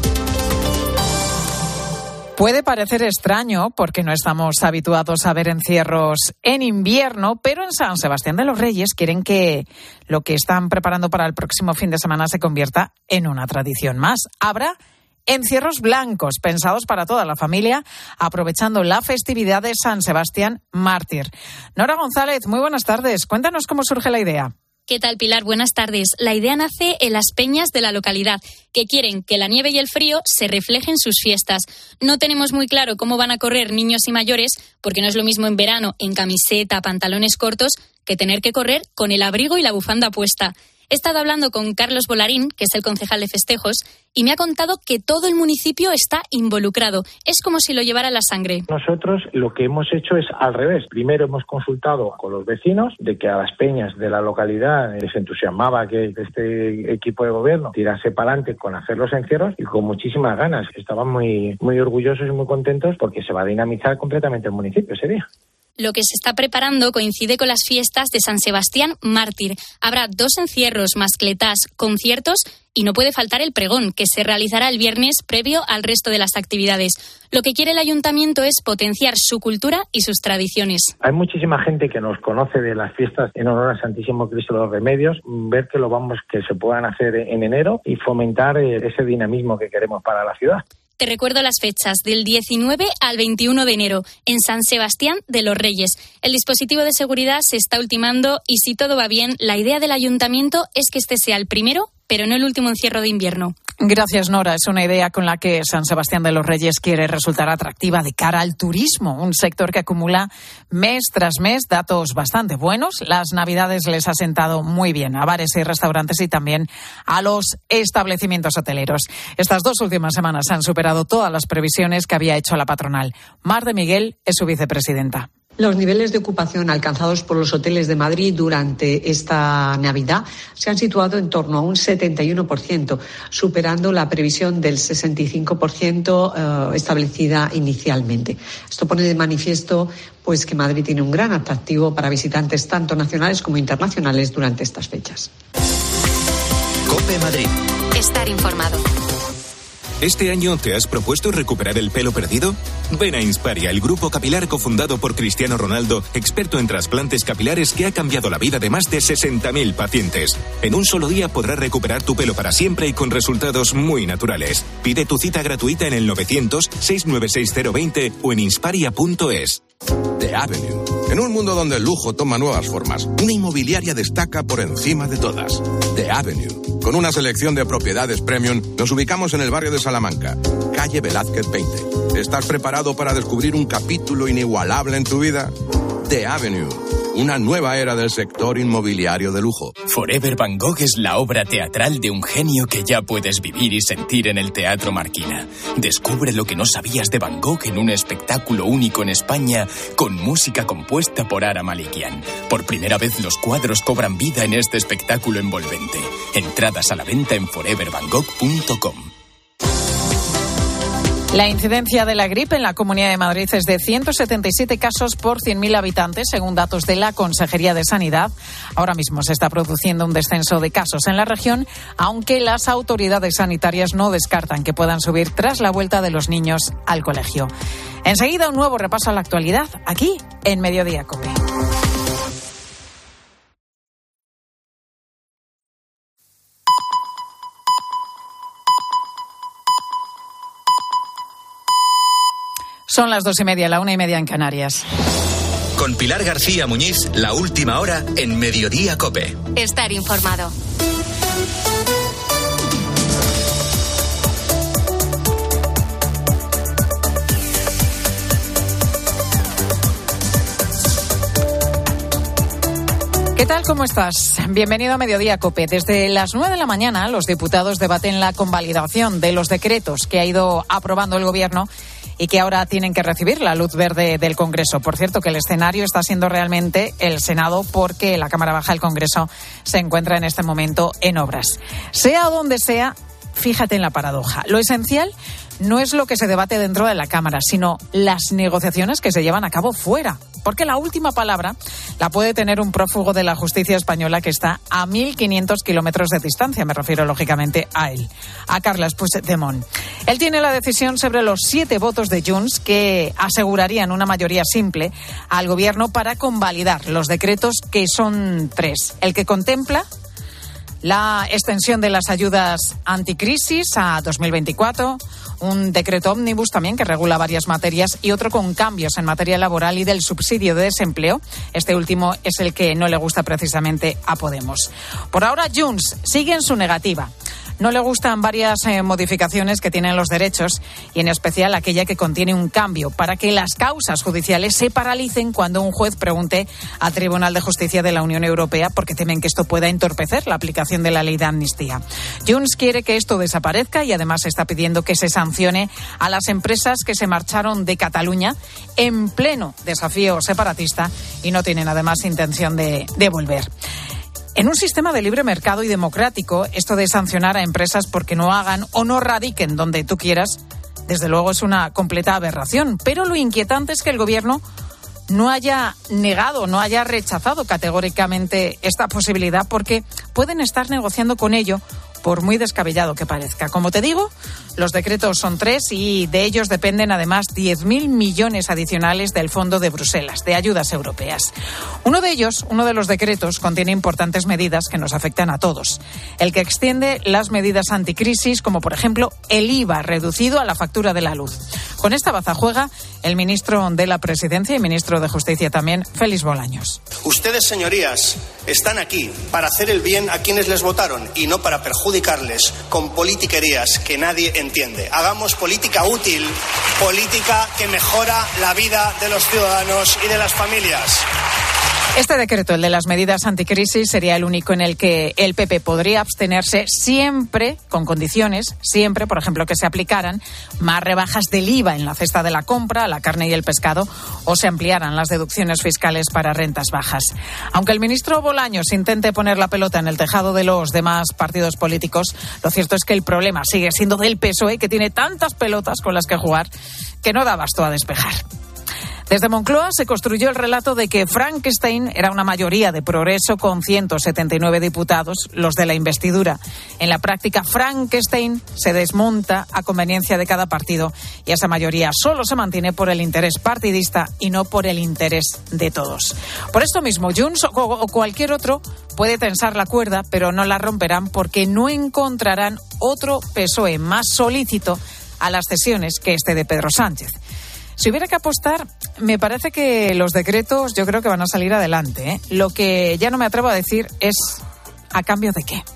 Puede parecer extraño porque no estamos habituados a ver encierros en invierno, pero en San Sebastián de los Reyes quieren que lo que están preparando para el próximo fin de semana se convierta en una tradición más. Habrá encierros blancos pensados para toda la familia, aprovechando la festividad de San Sebastián Mártir. Nora González, muy buenas tardes. Cuéntanos cómo surge la idea. ¿Qué tal, Pilar? Buenas tardes. La idea nace en las peñas de la localidad, que quieren que la nieve y el frío se reflejen en sus fiestas. No tenemos muy claro cómo van a correr niños y mayores, porque no es lo mismo en verano, en camiseta, pantalones cortos, que tener que correr con el abrigo y la bufanda puesta. He estado hablando con Carlos Bolarín, que es el concejal de festejos, y me ha contado que todo el municipio está involucrado. Es como si lo llevara la sangre. Nosotros lo que hemos hecho es al revés. Primero hemos consultado con los vecinos de que a las peñas de la localidad les entusiasmaba que este equipo de gobierno tirase para adelante con hacer los encierros y con muchísimas ganas. Estaban muy, muy orgullosos y muy contentos porque se va a dinamizar completamente el municipio ese día. Lo que se está preparando coincide con las fiestas de San Sebastián Mártir. Habrá dos encierros, mascletas, conciertos y no puede faltar el pregón, que se realizará el viernes previo al resto de las actividades. Lo que quiere el ayuntamiento es potenciar su cultura y sus tradiciones. Hay muchísima gente que nos conoce de las fiestas en honor al Santísimo Cristo de los Remedios, ver que lo vamos que se puedan hacer en enero y fomentar ese dinamismo que queremos para la ciudad. Te recuerdo las fechas, del diecinueve al veintiuno de enero, en San Sebastián de los Reyes. El dispositivo de seguridad se está ultimando y si todo va bien, la idea del ayuntamiento es que este sea el primero, pero no el último encierro de invierno. Gracias, Nora. Es una idea con la que San Sebastián de los Reyes quiere resultar atractiva de cara al turismo, un sector que acumula mes tras mes datos bastante buenos. Las Navidades les ha sentado muy bien a bares y restaurantes y también a los establecimientos hoteleros. Estas dos últimas semanas han superado todas las previsiones que había hecho la patronal. Mar de Miguel es su vicepresidenta. Los niveles de ocupación alcanzados por los hoteles de Madrid durante esta Navidad se han situado en torno a un setenta y uno por ciento, superando la previsión del sesenta y cinco por ciento eh, establecida inicialmente. Esto pone de manifiesto pues que Madrid tiene un gran atractivo para visitantes tanto nacionales como internacionales durante estas fechas. COPE Madrid. Estar informado. ¿Este año te has propuesto recuperar el pelo perdido? Ven a Insparia, el grupo capilar cofundado por Cristiano Ronaldo, experto en trasplantes capilares que ha cambiado la vida de más de sesenta mil pacientes. En un solo día podrás recuperar tu pelo para siempre y con resultados muy naturales. Pide tu cita gratuita en el novecientos, seiscientos noventa y seis cero veinte o en insparia punto es. The Avenue. En un mundo donde el lujo toma nuevas formas, una inmobiliaria destaca por encima de todas. The Avenue. Con una selección de propiedades premium, nos ubicamos en el barrio de Salamanca, calle Velázquez veinte. ¿Estás preparado para descubrir un capítulo inigualable en tu vida? The Avenue. una nueva era del sector inmobiliario de lujo. Forever Van Gogh es la obra teatral de un genio que ya puedes vivir y sentir en el Teatro Marquina. Descubre lo que no sabías de Van Gogh en un espectáculo único en España con música compuesta por Ara Malikian. Por primera vez los cuadros cobran vida en este espectáculo envolvente. Entradas a la venta en forever van gogh punto com. La incidencia de la gripe en la Comunidad de Madrid es de ciento setenta y siete casos por cien mil habitantes, según datos de la Consejería de Sanidad. Ahora mismo se está produciendo un descenso de casos en la región, aunque las autoridades sanitarias no descartan que puedan subir tras la vuelta de los niños al colegio. Enseguida, un nuevo repaso a la actualidad, aquí en Mediodía COPE. Son las dos y media, la una y media en Canarias. Con Pilar García Muñiz, la última hora en Mediodía COPE. Estar informado. ¿Qué tal? ¿Cómo estás? Bienvenido a Mediodía COPE. Desde las nueve de la mañana, los diputados debaten la convalidación de los decretos que ha ido aprobando el Gobierno y que ahora tienen que recibir la luz verde del Congreso. Por cierto, que el escenario está siendo realmente el Senado, porque la Cámara Baja del Congreso se encuentra en este momento en obras. Sea donde sea, fíjate en la paradoja. Lo esencial no es lo que se debate dentro de la Cámara, sino las negociaciones que se llevan a cabo fuera. Porque la última palabra la puede tener un prófugo de la justicia española que está a mil quinientos kilómetros de distancia. Me refiero, lógicamente, a él, a Carles Puigdemont. Él tiene la decisión sobre los siete votos de Junts que asegurarían una mayoría simple al Gobierno para convalidar los decretos, que son tres. El que contempla la extensión de las ayudas anticrisis a dos mil veinticuatro, un decreto ómnibus también que regula varias materias y otro con cambios en materia laboral y del subsidio de desempleo. Este último es el que no le gusta precisamente a Podemos. Por ahora, Junts sigue en su negativa. No le gustan varias eh, modificaciones que tienen los derechos, y en especial aquella que contiene un cambio para que las causas judiciales se paralicen cuando un juez pregunte al Tribunal de Justicia de la Unión Europea, porque temen que esto pueda entorpecer la aplicación de la ley de amnistía. Junts quiere que esto desaparezca y además está pidiendo que se sancione a las empresas que se marcharon de Cataluña en pleno desafío separatista y no tienen además intención de, de volver. En un sistema de libre mercado y democrático, esto de sancionar a empresas porque no hagan o no radiquen donde tú quieras, desde luego es una completa aberración. Pero lo inquietante es que el Gobierno no haya negado, no haya rechazado categóricamente esta posibilidad, porque pueden estar negociando con ello, por muy descabellado que parezca. Como te digo, los decretos son tres y de ellos dependen además diez mil millones adicionales del Fondo de Bruselas, de ayudas europeas. Uno de ellos, uno de los decretos, contiene importantes medidas que nos afectan a todos. El que extiende las medidas anticrisis, como por ejemplo el I V A reducido a la factura de la luz. Con esta baza juega el ministro de la Presidencia y ministro de Justicia también, Félix Bolaños. Ustedes, señorías, están aquí para hacer el bien a quienes les votaron y no para perjudicarles con politiquerías que nadie entiende. Hagamos política útil, política que mejora la vida de los ciudadanos y de las familias. Este decreto, el de las medidas anticrisis, sería el único en el que el P P podría abstenerse, siempre con condiciones, siempre, por ejemplo, que se aplicaran más rebajas del I V A en la cesta de la compra, la carne y el pescado, o se ampliaran las deducciones fiscales para rentas bajas. Aunque el ministro Bolaños intente poner la pelota en el tejado de los demás partidos políticos, lo cierto es que el problema sigue siendo del P S O E, que tiene tantas pelotas con las que jugar que no da abasto a despejar. Desde Moncloa se construyó el relato de que Frankenstein era una mayoría de progreso con ciento setenta y nueve diputados, los de la investidura. En la práctica, Frankenstein se desmonta a conveniencia de cada partido y esa mayoría solo se mantiene por el interés partidista y no por el interés de todos. Por esto mismo, Junts o cualquier otro puede tensar la cuerda, pero no la romperán porque no encontrarán otro P S O E más solícito a las cesiones que este de Pedro Sánchez. Si hubiera que apostar, me parece que los decretos yo creo que van a salir adelante, ¿eh? Lo que ya no me atrevo a decir es ¿a cambio de qué?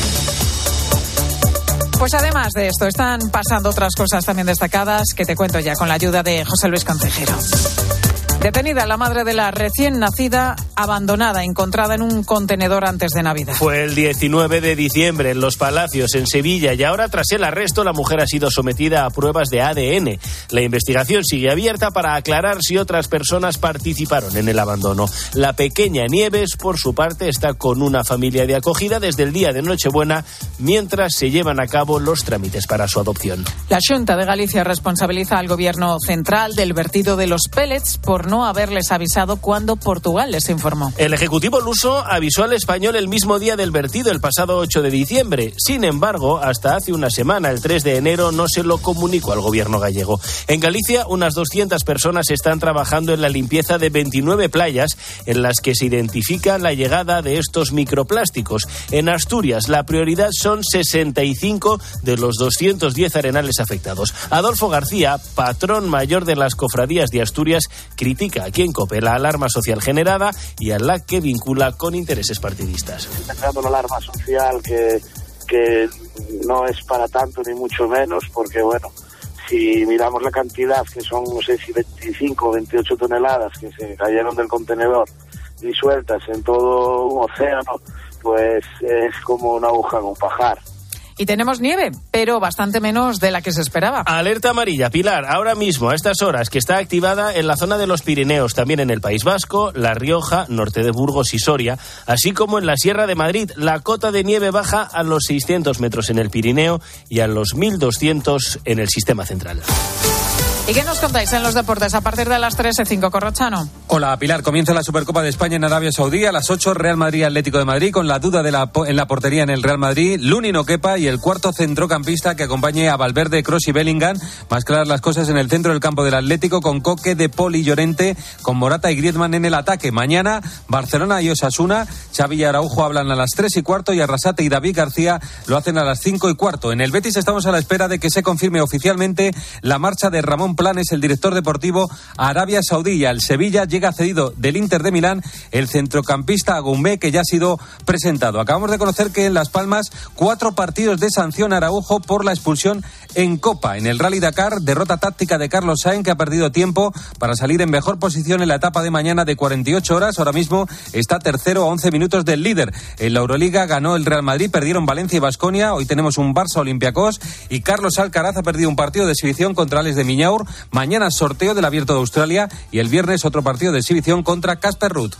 Pues además de esto, están pasando otras cosas también destacadas que te cuento ya con la ayuda de José Luis Concejero. Detenida la madre de la recién nacida, abandonada, encontrada en un contenedor antes de Navidad. Fue el diecinueve de diciembre en Los Palacios, en Sevilla, y ahora tras el arresto la mujer ha sido sometida a pruebas de A D N. La investigación sigue abierta para aclarar si otras personas participaron en el abandono. La pequeña Nieves, por su parte, está con una familia de acogida desde el día de Nochebuena, mientras se llevan a cabo los trámites para su adopción. La Xunta de Galicia responsabiliza al gobierno central del vertido de los pellets por no haberles avisado cuando Portugal les informó. El Ejecutivo luso avisó al español el mismo día del vertido, el pasado ocho de diciembre. Sin embargo, hasta hace una semana, el tres de enero, no se lo comunicó al gobierno gallego. En Galicia, unas doscientas personas están trabajando en la limpieza de veintinueve playas en las que se identifica la llegada de estos microplásticos. En Asturias, la prioridad son sesenta y cinco de los doscientos diez arenales afectados. Adolfo García, patrón mayor de las cofradías de Asturias, critica aquí en COPE la alarma social generada y a la que vincula con intereses partidistas. Está creando una alarma social que, que no es para tanto ni mucho menos, porque bueno, si miramos la cantidad, que son, no sé si veinticinco o veintiocho toneladas que se cayeron del contenedor disueltas en todo un océano, pues es como una aguja en un pajar. Y tenemos nieve, pero bastante menos de la que se esperaba. Alerta amarilla, Pilar, ahora mismo, a estas horas, que está activada en la zona de los Pirineos, también en el País Vasco, La Rioja, norte de Burgos y Soria, así como en la Sierra de Madrid. La cota de nieve baja a los seiscientos metros en el Pirineo y a los mil doscientos en el sistema central. ¿Y qué nos contáis en los deportes a partir de las tres y cinco, Corrochano? Hola, Pilar. Comienza la Supercopa de España en Arabia Saudí. A las ocho, Real Madrid Atlético de Madrid, con la duda de la, en la portería en el Real Madrid. Luni no quepa y el cuarto centrocampista que acompañe a Valverde, Kroos y Bellingham. Más claras las cosas en el centro del campo del Atlético, con Coque, De Paul y Llorente, con Morata y Griezmann en el ataque. Mañana, Barcelona y Osasuna. Xavi y Araujo hablan a las tres y cuarto y Arrasate y David García lo hacen a las cinco y cuarto. En el Betis estamos a la espera de que se confirme oficialmente la marcha de Ramón Planes, el director deportivo, a Arabia Saudí. Y al Sevilla llega cedido del Inter de Milán el centrocampista Agumé, que ya ha sido presentado. Acabamos de conocer que en Las Palmas cuatro partidos de sanción a Araujo por la expulsión en Copa. En el Rally Dakar, derrota táctica de Carlos Sainz, que ha perdido tiempo para salir en mejor posición en la etapa de mañana de cuarenta y ocho horas. Ahora mismo está tercero a once minutos del líder. En la Euroliga ganó el Real Madrid, perdieron Valencia y Baskonia. Hoy tenemos un Barça Olympiacos y Carlos Alcaraz ha perdido un partido de exhibición contra Ales de Miñaur. Mañana sorteo del Abierto de Australia y el viernes otro partido de exhibición contra Casper Ruud.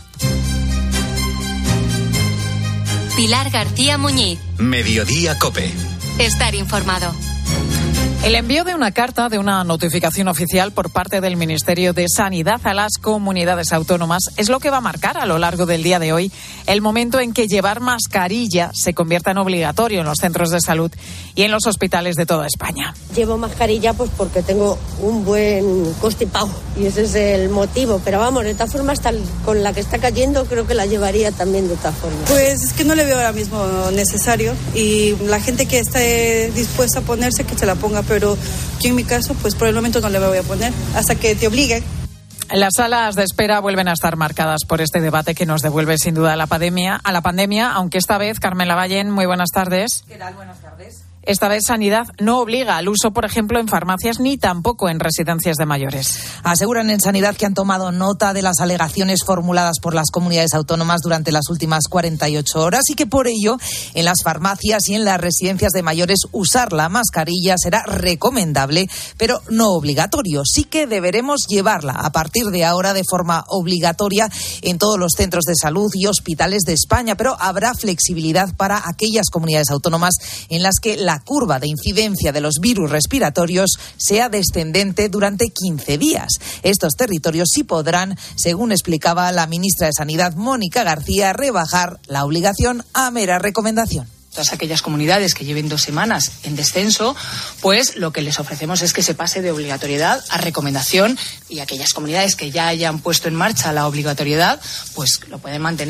Pilar García Muñiz. Mediodía COPE. Estar informado. El envío de una carta, de una notificación oficial por parte del Ministerio de Sanidad a las comunidades autónomas es lo que va a marcar a lo largo del día de hoy el momento en que llevar mascarilla se convierta en obligatorio en los centros de salud y en los hospitales de toda España. Llevo mascarilla pues porque tengo un buen constipado y ese es el motivo, pero vamos, de todas formas, tal, con la que está cayendo creo que la llevaría también de todas formas. Pues es que no le veo ahora mismo necesario y la gente que esté dispuesta a ponerse que se la ponga, pero yo en mi caso pues por el momento no le voy a poner hasta que te obliguen. Las salas de espera vuelven a estar marcadas por este debate que nos devuelve sin duda a la pandemia, a la pandemia, aunque esta vez, Carmen Lavallén, muy buenas tardes. ¿Qué tal? Buenas tardes. Esta vez Sanidad no obliga al uso, por ejemplo, en farmacias ni tampoco en residencias de mayores. Aseguran en Sanidad que han tomado nota de las alegaciones formuladas por las comunidades autónomas durante las últimas cuarenta y ocho horas y que por ello en las farmacias y en las residencias de mayores usar la mascarilla será recomendable, pero no obligatorio. Sí que deberemos llevarla a partir de ahora de forma obligatoria en todos los centros de salud y hospitales de España, pero habrá flexibilidad para aquellas comunidades autónomas en las que la curva de incidencia de los virus respiratorios sea descendente durante quince días. Estos territorios sí podrán, según explicaba la ministra de Sanidad, Mónica García, rebajar la obligación a mera recomendación. Todas aquellas comunidades que lleven dos semanas en descenso, pues lo que les ofrecemos es que se pase de obligatoriedad a recomendación, y aquellas comunidades que ya hayan puesto en marcha la obligatoriedad, pues lo pueden mantener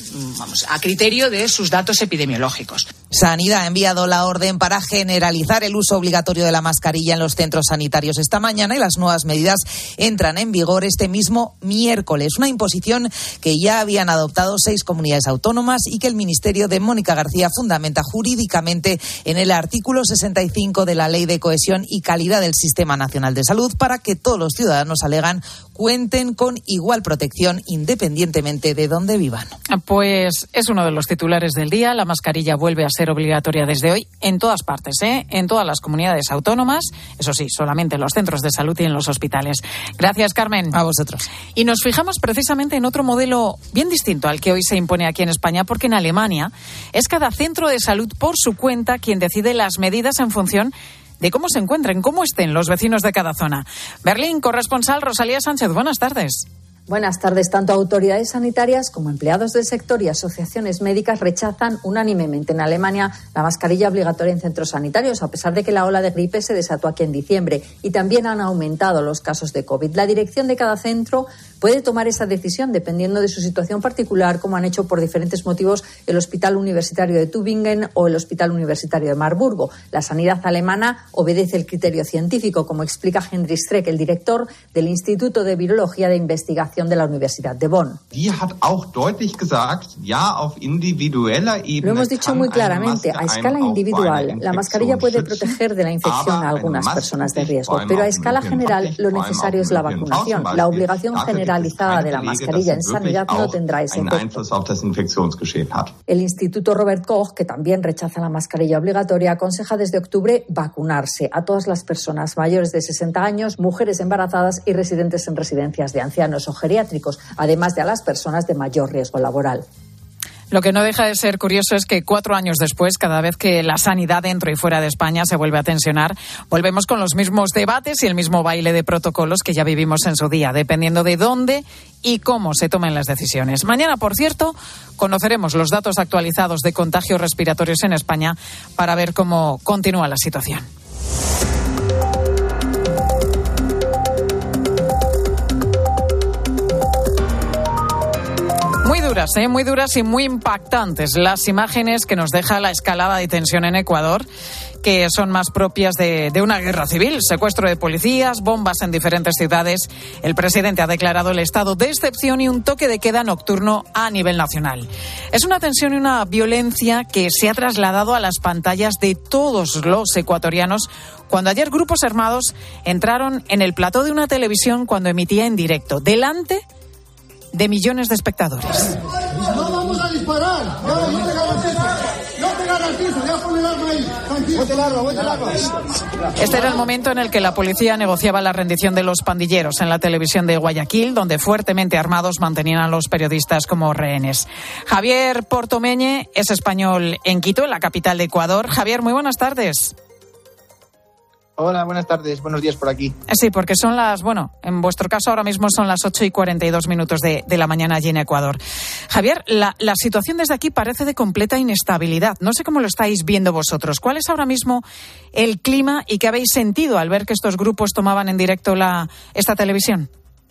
vamos, a criterio de sus datos epidemiológicos. Sanidad ha enviado la orden para generalizar el uso obligatorio de la mascarilla en los centros sanitarios esta mañana y las nuevas medidas entran en vigor este mismo miércoles. Una imposición que ya habían adoptado seis comunidades autónomas y que el Ministerio de Mónica García fundamenta jurídicamente en el artículo sesenta y cinco de la Ley de Cohesión y Calidad del Sistema Nacional de Salud para que todos los ciudadanos, alegan, cuenten con igual protección independientemente de dónde vivan. Pues es uno de los titulares del día. La mascarilla vuelve a ser obligatoria desde hoy en todas partes, ¿eh? En todas las comunidades autónomas. Eso sí, solamente en los centros de salud y en los hospitales. Gracias, Carmen. A vosotros. Y nos fijamos precisamente en otro modelo bien distinto al que hoy se impone aquí en España, porque en Alemania es cada centro de salud por su cuenta quien decide las medidas en función de cómo se encuentren, cómo estén los vecinos de cada zona. Berlín, corresponsal Rosalía Sánchez, buenas tardes. Buenas tardes. Tanto autoridades sanitarias como empleados del sector y asociaciones médicas rechazan unánimemente en Alemania la mascarilla obligatoria en centros sanitarios, a pesar de que la ola de gripe se desató aquí en diciembre y también han aumentado los casos de COVID. La dirección de cada centro puede tomar esa decisión dependiendo de su situación particular, como han hecho por diferentes motivos el Hospital Universitario de Tübingen o el Hospital Universitario de Marburgo. La sanidad alemana obedece el criterio científico, como explica Henry Streeck, el director del Instituto de Virología de Investigación de la Universidad de Bonn. Lo hemos dicho muy claramente, a escala individual, la mascarilla puede proteger de la infección a algunas personas de riesgo, pero a escala general lo necesario es la vacunación. La obligación generalizada de la mascarilla en sanidad no tendrá ese efecto. El Instituto Robert Koch, que también rechaza la mascarilla obligatoria, aconseja desde octubre vacunarse a todas las personas mayores de sesenta años, mujeres embarazadas y residentes en residencias de ancianos o geriátricos, además de a las personas de mayor riesgo laboral. Lo que no deja de ser curioso es que cuatro años después, cada vez que la sanidad dentro y fuera de España se vuelve a tensionar, volvemos con los mismos debates y el mismo baile de protocolos que ya vivimos en su día, dependiendo de dónde y cómo se tomen las decisiones. Mañana, por cierto, conoceremos los datos actualizados de contagios respiratorios en España para ver cómo continúa la situación. Muy duras, ¿eh? Muy duras y muy impactantes las imágenes que nos deja la escalada de tensión en Ecuador, que son más propias de, de una guerra civil, secuestro de policías, bombas en diferentes ciudades. El presidente ha declarado el estado de excepción y un toque de queda nocturno a nivel nacional. Es una tensión y una violencia que se ha trasladado a las pantallas de todos los ecuatorianos cuando ayer grupos armados entraron en el plató de una televisión cuando emitía en directo, delante de millones de espectadores. No vamos a disparar. No, no te garantizo. No te garantizo. Ya pon el arma ahí. Tranquilo. Ponte el arma, ponte el arma. Este era el momento en el que la policía negociaba la rendición de los pandilleros en la televisión de Guayaquil, donde fuertemente armados mantenían a los periodistas como rehenes. Javier Portomeñe es español en Quito, en la capital de Ecuador. Javier, muy buenas tardes. Hola, buenas tardes, buenos días por aquí. Sí, porque son las, bueno, en vuestro caso ahora mismo son las ocho y cuarenta y dos minutos de, de la mañana allí en Ecuador. Javier, la, la situación desde aquí parece de completa inestabilidad. No sé cómo lo estáis viendo vosotros. ¿Cuál es ahora mismo el clima y qué habéis sentido al ver que estos grupos tomaban en directo la, esta televisión?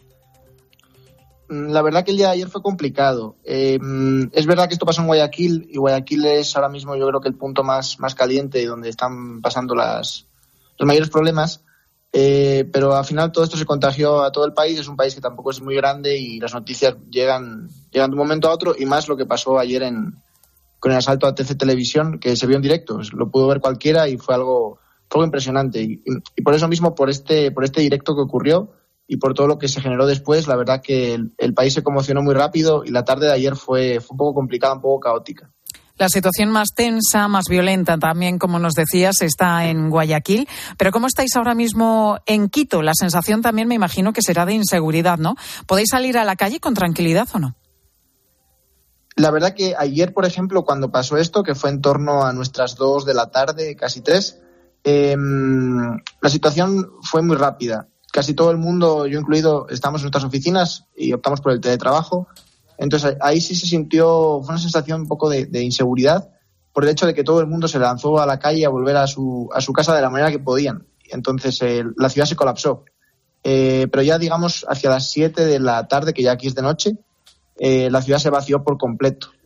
La verdad que el día de ayer fue complicado. Eh, es verdad que esto pasó en Guayaquil y Guayaquil es ahora mismo yo creo que el punto más, más caliente donde están pasando las... los mayores problemas, eh, pero al final todo esto se contagió a todo el país. Es un país que tampoco es muy grande y las noticias llegan, llegan de un momento a otro, y más lo que pasó ayer en, con el asalto a T C Televisión, que se vio en directo, lo pudo ver cualquiera y fue algo, fue algo impresionante. Y, y por eso mismo, por este, por este directo que ocurrió y por todo lo que se generó después, la verdad que el, el país se conmocionó muy rápido y la tarde de ayer fue, fue un poco complicada, un poco caótica. La situación más tensa, más violenta también, como nos decías, está en Guayaquil. Pero ¿cómo estáis ahora mismo en Quito? La sensación también me imagino que será de inseguridad, ¿no? ¿Podéis salir a la calle con tranquilidad o no? La verdad que ayer, por ejemplo, cuando pasó esto, que fue en torno a nuestras dos de la tarde, casi tres, eh, la situación fue muy rápida. Casi todo el mundo, yo incluido, estamos en nuestras oficinas y optamos por el teletrabajo. Entonces ahí sí se sintió, fue una sensación un poco de, de inseguridad por el hecho de que todo el mundo se lanzó a la calle a volver a su, a su casa de la manera que podían. Entonces eh, la ciudad se colapsó. Eh, pero ya digamos hacia las siete de la tarde, que ya aquí es de noche, eh, la ciudad se vació por completo.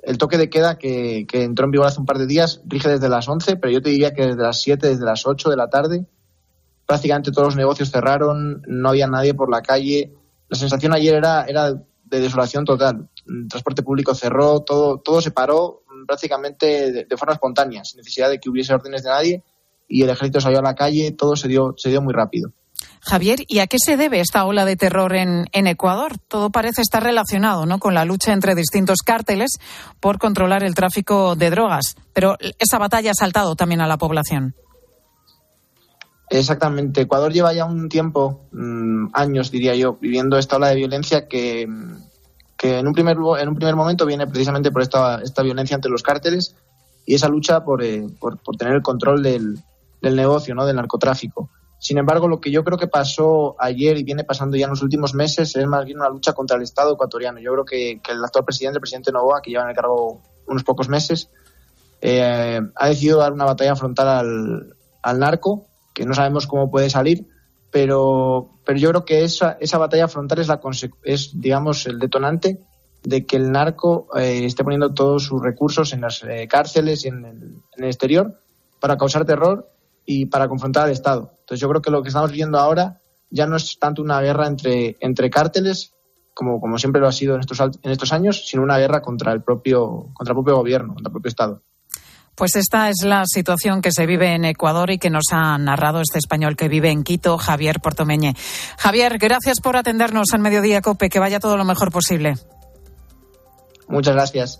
el toque de queda que, que entró en vigor hace un par de días rige desde las once, pero yo te diría que desde las siete, desde las ocho de la tarde, prácticamente todos los negocios cerraron, no había nadie por la calle. La sensación ayer era, era de desolación total. El transporte público cerró, todo, todo se paró prácticamente de, de forma espontánea, sin necesidad de que hubiese órdenes de nadie, y el ejército salió a la calle, todo se dio, se dio muy rápido. Javier, ¿y a qué se debe esta ola de terror en, en Ecuador? Todo parece estar relacionado, ¿no?, con la lucha entre distintos cárteles por controlar el tráfico de drogas. Pero esa batalla ha saltado también a la población. Exactamente. Ecuador lleva ya un tiempo, mmm, años diría yo, viviendo esta ola de violencia que, que en un primer en un primer momento viene precisamente por esta, esta violencia entre los cárteles y esa lucha por, eh, por, por tener el control del, del negocio, ¿no?, del narcotráfico. Sin embargo, lo que yo creo que pasó ayer y viene pasando ya en los últimos meses es más bien una lucha contra el Estado ecuatoriano. Yo creo que, que el actual presidente, el presidente Noboa, que lleva en el cargo unos pocos meses, eh, ha decidido dar una batalla frontal al, al narco, que no sabemos cómo puede salir, pero, pero yo creo que esa, esa batalla frontal es, la conse- es, digamos, el detonante de que el narco eh, esté poniendo todos sus recursos en las eh, cárceles y en el, en el exterior para causar terror y para confrontar al Estado. Entonces yo creo que lo que estamos viendo ahora ya no es tanto una guerra entre, entre cárteles, como, como siempre lo ha sido en estos, en estos años, sino una guerra contra el propio, contra el propio gobierno, contra el propio Estado. Pues esta es la situación que se vive en Ecuador y que nos ha narrado este español que vive en Quito, Javier Portomeñe. Javier, gracias por atendernos en Mediodía COPE, que vaya todo lo mejor posible. Muchas gracias.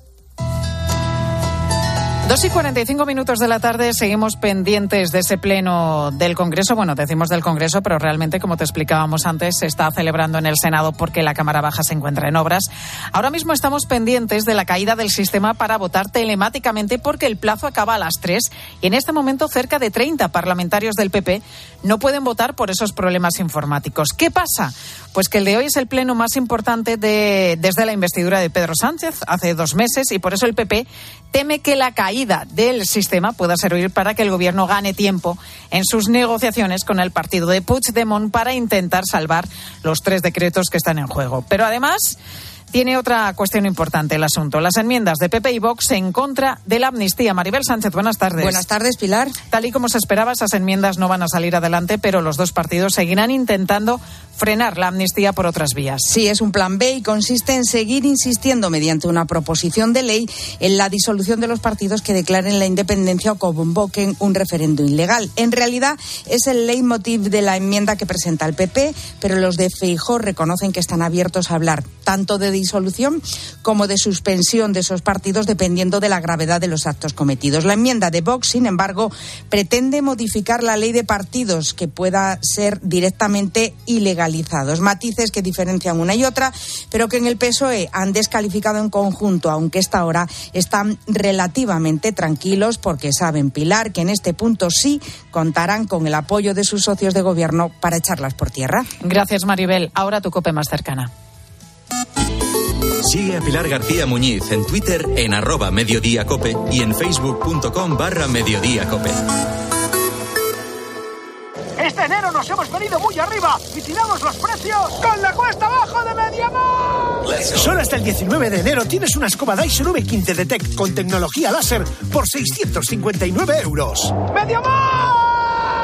Dos y cuarenta y cinco minutos de la tarde, seguimos pendientes de ese pleno del Congreso. Bueno, decimos del Congreso, pero realmente, como te explicábamos antes, se está celebrando en el Senado porque la Cámara Baja se encuentra en obras. Ahora mismo estamos pendientes de la caída del sistema para votar telemáticamente porque el plazo acaba a las tres y en este momento cerca de treinta parlamentarios del P P no pueden votar por esos problemas informáticos. ¿Qué pasa? Pues que el de hoy es el pleno más importante de, desde la investidura de Pedro Sánchez hace dos meses y por eso el P P teme que la caída del sistema pueda servir para que el gobierno gane tiempo en sus negociaciones con el partido de Puigdemont para intentar salvar los tres decretos que están en juego. Pero además tiene otra cuestión importante el asunto. Las enmiendas de P P y Vox en contra de la amnistía. Maribel Sánchez, buenas tardes. Buenas tardes, Pilar. Tal y como se esperaba, esas enmiendas no van a salir adelante, pero los dos partidos seguirán intentando frenar la amnistía por otras vías. Sí, es un plan B y consiste en seguir insistiendo mediante una proposición de ley en la disolución de los partidos que declaren la independencia o convoquen un referendo ilegal. En realidad es el leitmotiv de la enmienda que presenta el P P, pero los de Feijóo reconocen que están abiertos a hablar tanto de disolución como de suspensión de esos partidos dependiendo de la gravedad de los actos cometidos. La enmienda de Vox, sin embargo, pretende modificar la ley de partidos que pueda ser directamente ilegalizados. Matices que diferencian una y otra, pero que en el P S O E han descalificado en conjunto, aunque esta hora están relativamente tranquilos porque saben, Pilar, que en este punto sí contarán con el apoyo de sus socios de gobierno para echarlas por tierra. Gracias, Maribel. Ahora tu COPE más cercana. Sigue a Pilar García Muñiz en Twitter en arroba Mediodía Cope y en facebook.com barra Mediodía Cope. Este enero nos hemos venido muy arriba y tiramos los precios con la cuesta abajo de Mediamar. Solo hasta el diecinueve de enero tienes una escoba Dyson V quince Detect con tecnología láser por seiscientos cincuenta y nueve euros. ¡Mediamar!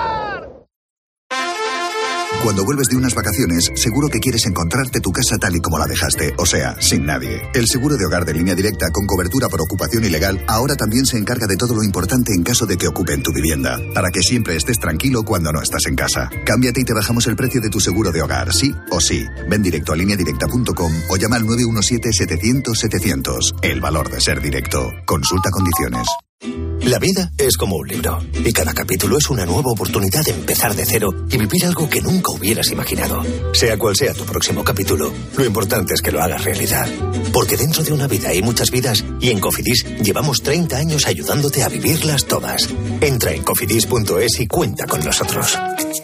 Cuando vuelves de unas vacaciones, seguro que quieres encontrarte tu casa tal y como la dejaste, o sea, sin nadie. El seguro de hogar de Línea Directa, con cobertura por ocupación ilegal, ahora también se encarga de todo lo importante en caso de que ocupen tu vivienda, para que siempre estés tranquilo cuando no estás en casa. Cámbiate y te bajamos el precio de tu seguro de hogar, sí o sí. Ven directo a línea directa punto com o llama al nueve uno siete, setecientos, setecientos. El valor de ser directo. Consulta condiciones. La vida es como un libro, y cada capítulo es una nueva oportunidad de empezar de cero y vivir algo que nunca hubieras imaginado. Sea cual sea tu próximo capítulo, lo importante es que lo hagas realidad. Porque dentro de una vida hay muchas vidas, y en Cofidis llevamos treinta años ayudándote a vivirlas todas. Entra en cofidis punto es y cuenta con nosotros.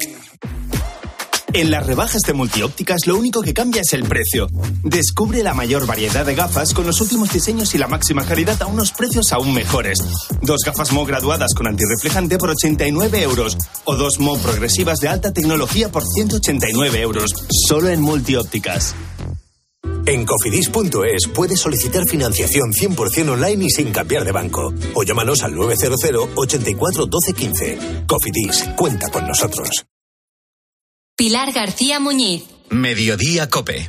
En las rebajas de Multiópticas lo único que cambia es el precio. Descubre la mayor variedad de gafas con los últimos diseños y la máxima calidad a unos precios aún mejores. Dos gafas M O graduadas con antirreflejante por ochenta y nueve euros o dos M O progresivas de alta tecnología por ciento ochenta y nueve euros. Solo en Multiópticas. En cofidis punto es puedes solicitar financiación cien por ciento online y sin cambiar de banco. O llámanos al nueve cero cero, ochenta y cuatro, doce, quince. Cofidis, cuenta con nosotros. Pilar García Muñiz. Mediodía COPE.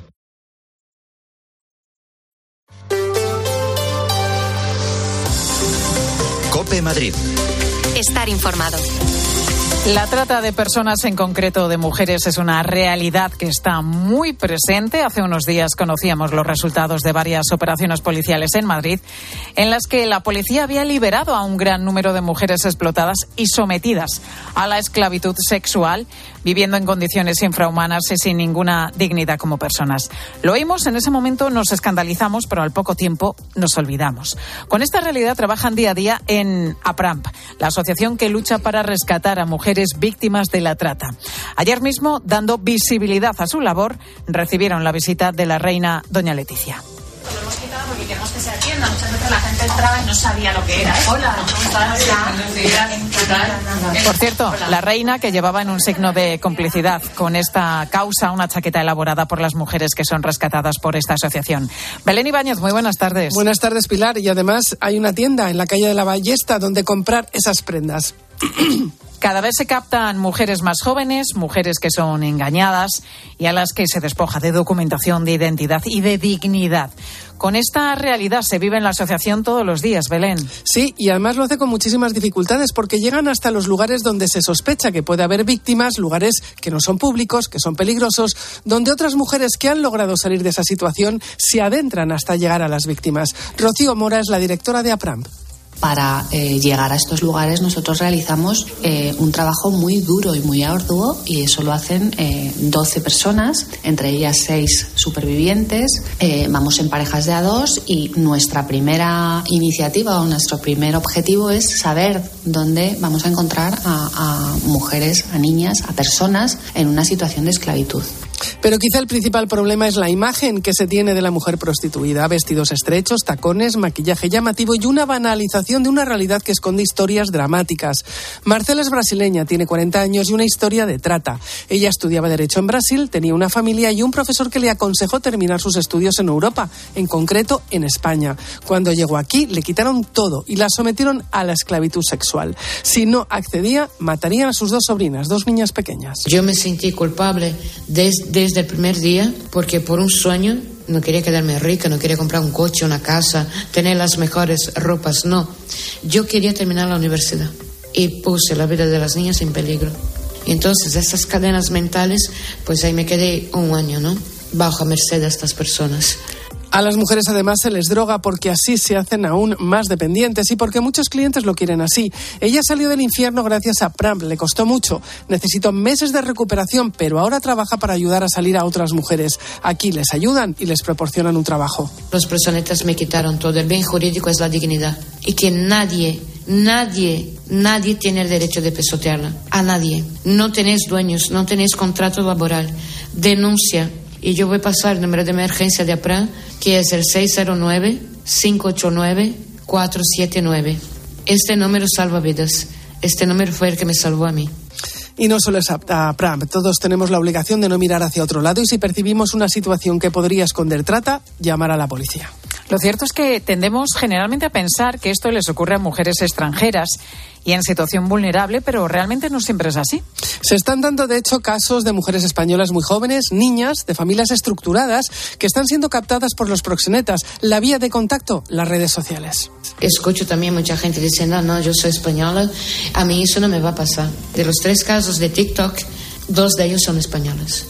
COPE Madrid. Estar informado. La trata de personas, en concreto de mujeres, es una realidad que está muy presente. Hace unos días conocíamos los resultados de varias operaciones policiales en Madrid, en las que la policía había liberado a un gran número de mujeres explotadas y sometidas a la esclavitud sexual, viviendo en condiciones infrahumanas y sin ninguna dignidad como personas. Lo oímos, en ese momento nos escandalizamos, pero al poco tiempo nos olvidamos. Con esta realidad trabajan día a día en APRAMP, la asociación que lucha para rescatar a mujeres víctimas de la trata. Ayer mismo, dando visibilidad a su labor, recibieron la visita de la reina doña Leticia. Lo hemos quitado porque queremos que se atienda. Muchas veces la gente entraba y no sabía lo que era. Hola, ¿cómo estás? Por cierto, la reina, que llevaba en un signo de complicidad con esta causa una chaqueta elaborada por las mujeres que son rescatadas por esta asociación. Belén Ibáñez, muy buenas tardes. Buenas tardes, Pilar. Y además hay una tienda en la calle de la Ballesta donde comprar esas prendas. Cada vez se captan mujeres más jóvenes, mujeres que son engañadas y a las que se despoja de documentación, de identidad y de dignidad. Con esta realidad se vive en la asociación todos los días, Belén. Sí, y además lo hace con muchísimas dificultades porque llegan hasta los lugares donde se sospecha que puede haber víctimas, lugares que no son públicos, que son peligrosos, donde otras mujeres que han logrado salir de esa situación se adentran hasta llegar a las víctimas. Rocío Mora es la directora de APRAMP. Para eh, llegar a estos lugares nosotros realizamos eh, un trabajo muy duro y muy arduo, y eso lo hacen eh, doce personas, entre ellas seis supervivientes. Eh, vamos en parejas de a dos y nuestra primera iniciativa o nuestro primer objetivo es saber dónde vamos a encontrar a, a mujeres, a niñas, a personas en una situación de esclavitud. Pero quizá el principal problema es la imagen que se tiene de la mujer prostituida. Vestidos estrechos, tacones, maquillaje llamativo y una banalización de una realidad que esconde historias dramáticas. Marcela es brasileña, tiene cuarenta años y una historia de trata. Ella estudiaba Derecho en Brasil, tenía una familia y un profesor que le aconsejó terminar sus estudios en Europa, en concreto en España. Cuando llegó aquí, le quitaron todo y la sometieron a la esclavitud sexual. Si no accedía, matarían a sus dos sobrinas, dos niñas pequeñas. Yo me sentí culpable desde desde el primer día, porque por un sueño no quería quedarme rica, no quería comprar un coche, una casa, tener las mejores ropas, no. Yo quería terminar la universidad y puse la vida de las niñas en peligro. Y entonces esas cadenas mentales, pues ahí me quedé un año, ¿no? Bajo a merced de estas personas. A las mujeres además se les droga porque así se hacen aún más dependientes y porque muchos clientes lo quieren así. Ella salió del infierno gracias a PRAMP, le costó mucho, necesitó meses de recuperación, pero ahora trabaja para ayudar a salir a otras mujeres. Aquí les ayudan y les proporcionan un trabajo. Los proxenetas me quitaron todo, el bien jurídico es la dignidad y que nadie, nadie, nadie tiene el derecho de pisotearla, a nadie. No tenéis dueños, no tenéis contrato laboral, denuncia. Y yo voy a pasar el número de emergencia de APRAMP, que es el seis cero nueve, cinco ocho nueve, cuatro siete nueve. Este número salva vidas. Este número fue el que me salvó a mí. Y no solo es APRAMP, todos tenemos la obligación de no mirar hacia otro lado y si percibimos una situación que podría esconder trata, llamar a la policía. Lo cierto es que tendemos generalmente a pensar que esto les ocurre a mujeres extranjeras y en situación vulnerable, pero realmente no siempre es así. Se están dando, de hecho, casos de mujeres españolas muy jóvenes, niñas, de familias estructuradas, que están siendo captadas por los proxenetas. La vía de contacto, las redes sociales. Escucho también mucha gente diciendo, no, yo soy española, a mí eso no me va a pasar. De los tres casos de TikTok, dos de ellos son españoles.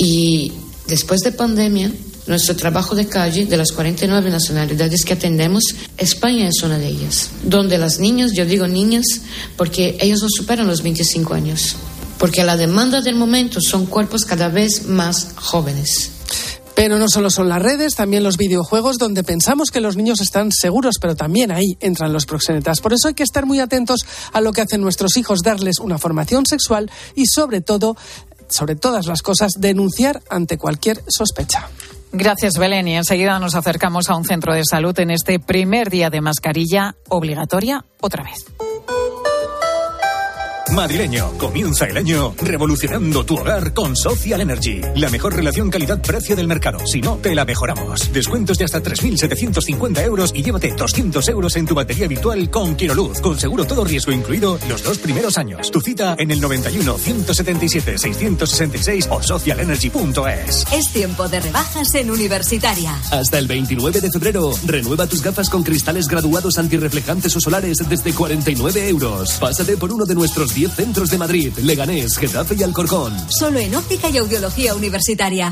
Y después de pandemia, nuestro trabajo de calle, de las cuarenta y nueve nacionalidades que atendemos, España es una de ellas. Donde las niñas, yo digo niñas, porque ellas no superan los veinticinco años. Porque la demanda del momento son cuerpos cada vez más jóvenes. Pero no solo son las redes, también los videojuegos, donde pensamos que los niños están seguros, pero también ahí entran los proxenetas. Por eso hay que estar muy atentos a lo que hacen nuestros hijos, darles una formación sexual y, sobre todo, sobre todas las cosas, denunciar ante cualquier sospecha. Gracias, Belén. Y enseguida nos acercamos a un centro de salud en este primer día de mascarilla obligatoria otra vez. Madrileño, comienza el año revolucionando tu hogar con Social Energy. La mejor relación calidad-precio del mercado. Si no, te la mejoramos. Descuentos de hasta tres mil setecientos cincuenta euros y llévate doscientos euros en tu batería virtual con Quiroluz, con seguro todo riesgo incluido los dos primeros años. Tu cita en el noventa y uno, ciento setenta y siete, seiscientos sesenta y seis o social energy punto es. Es tiempo de rebajas en Universitaria. Hasta el veintinueve de febrero, renueva tus gafas con cristales graduados antirreflejantes o solares desde cuarenta y nueve euros. Pásate por uno de nuestros diez centros de Madrid, Leganés, Getafe y Alcorcón. Solo en Óptica y Audiología Universitaria.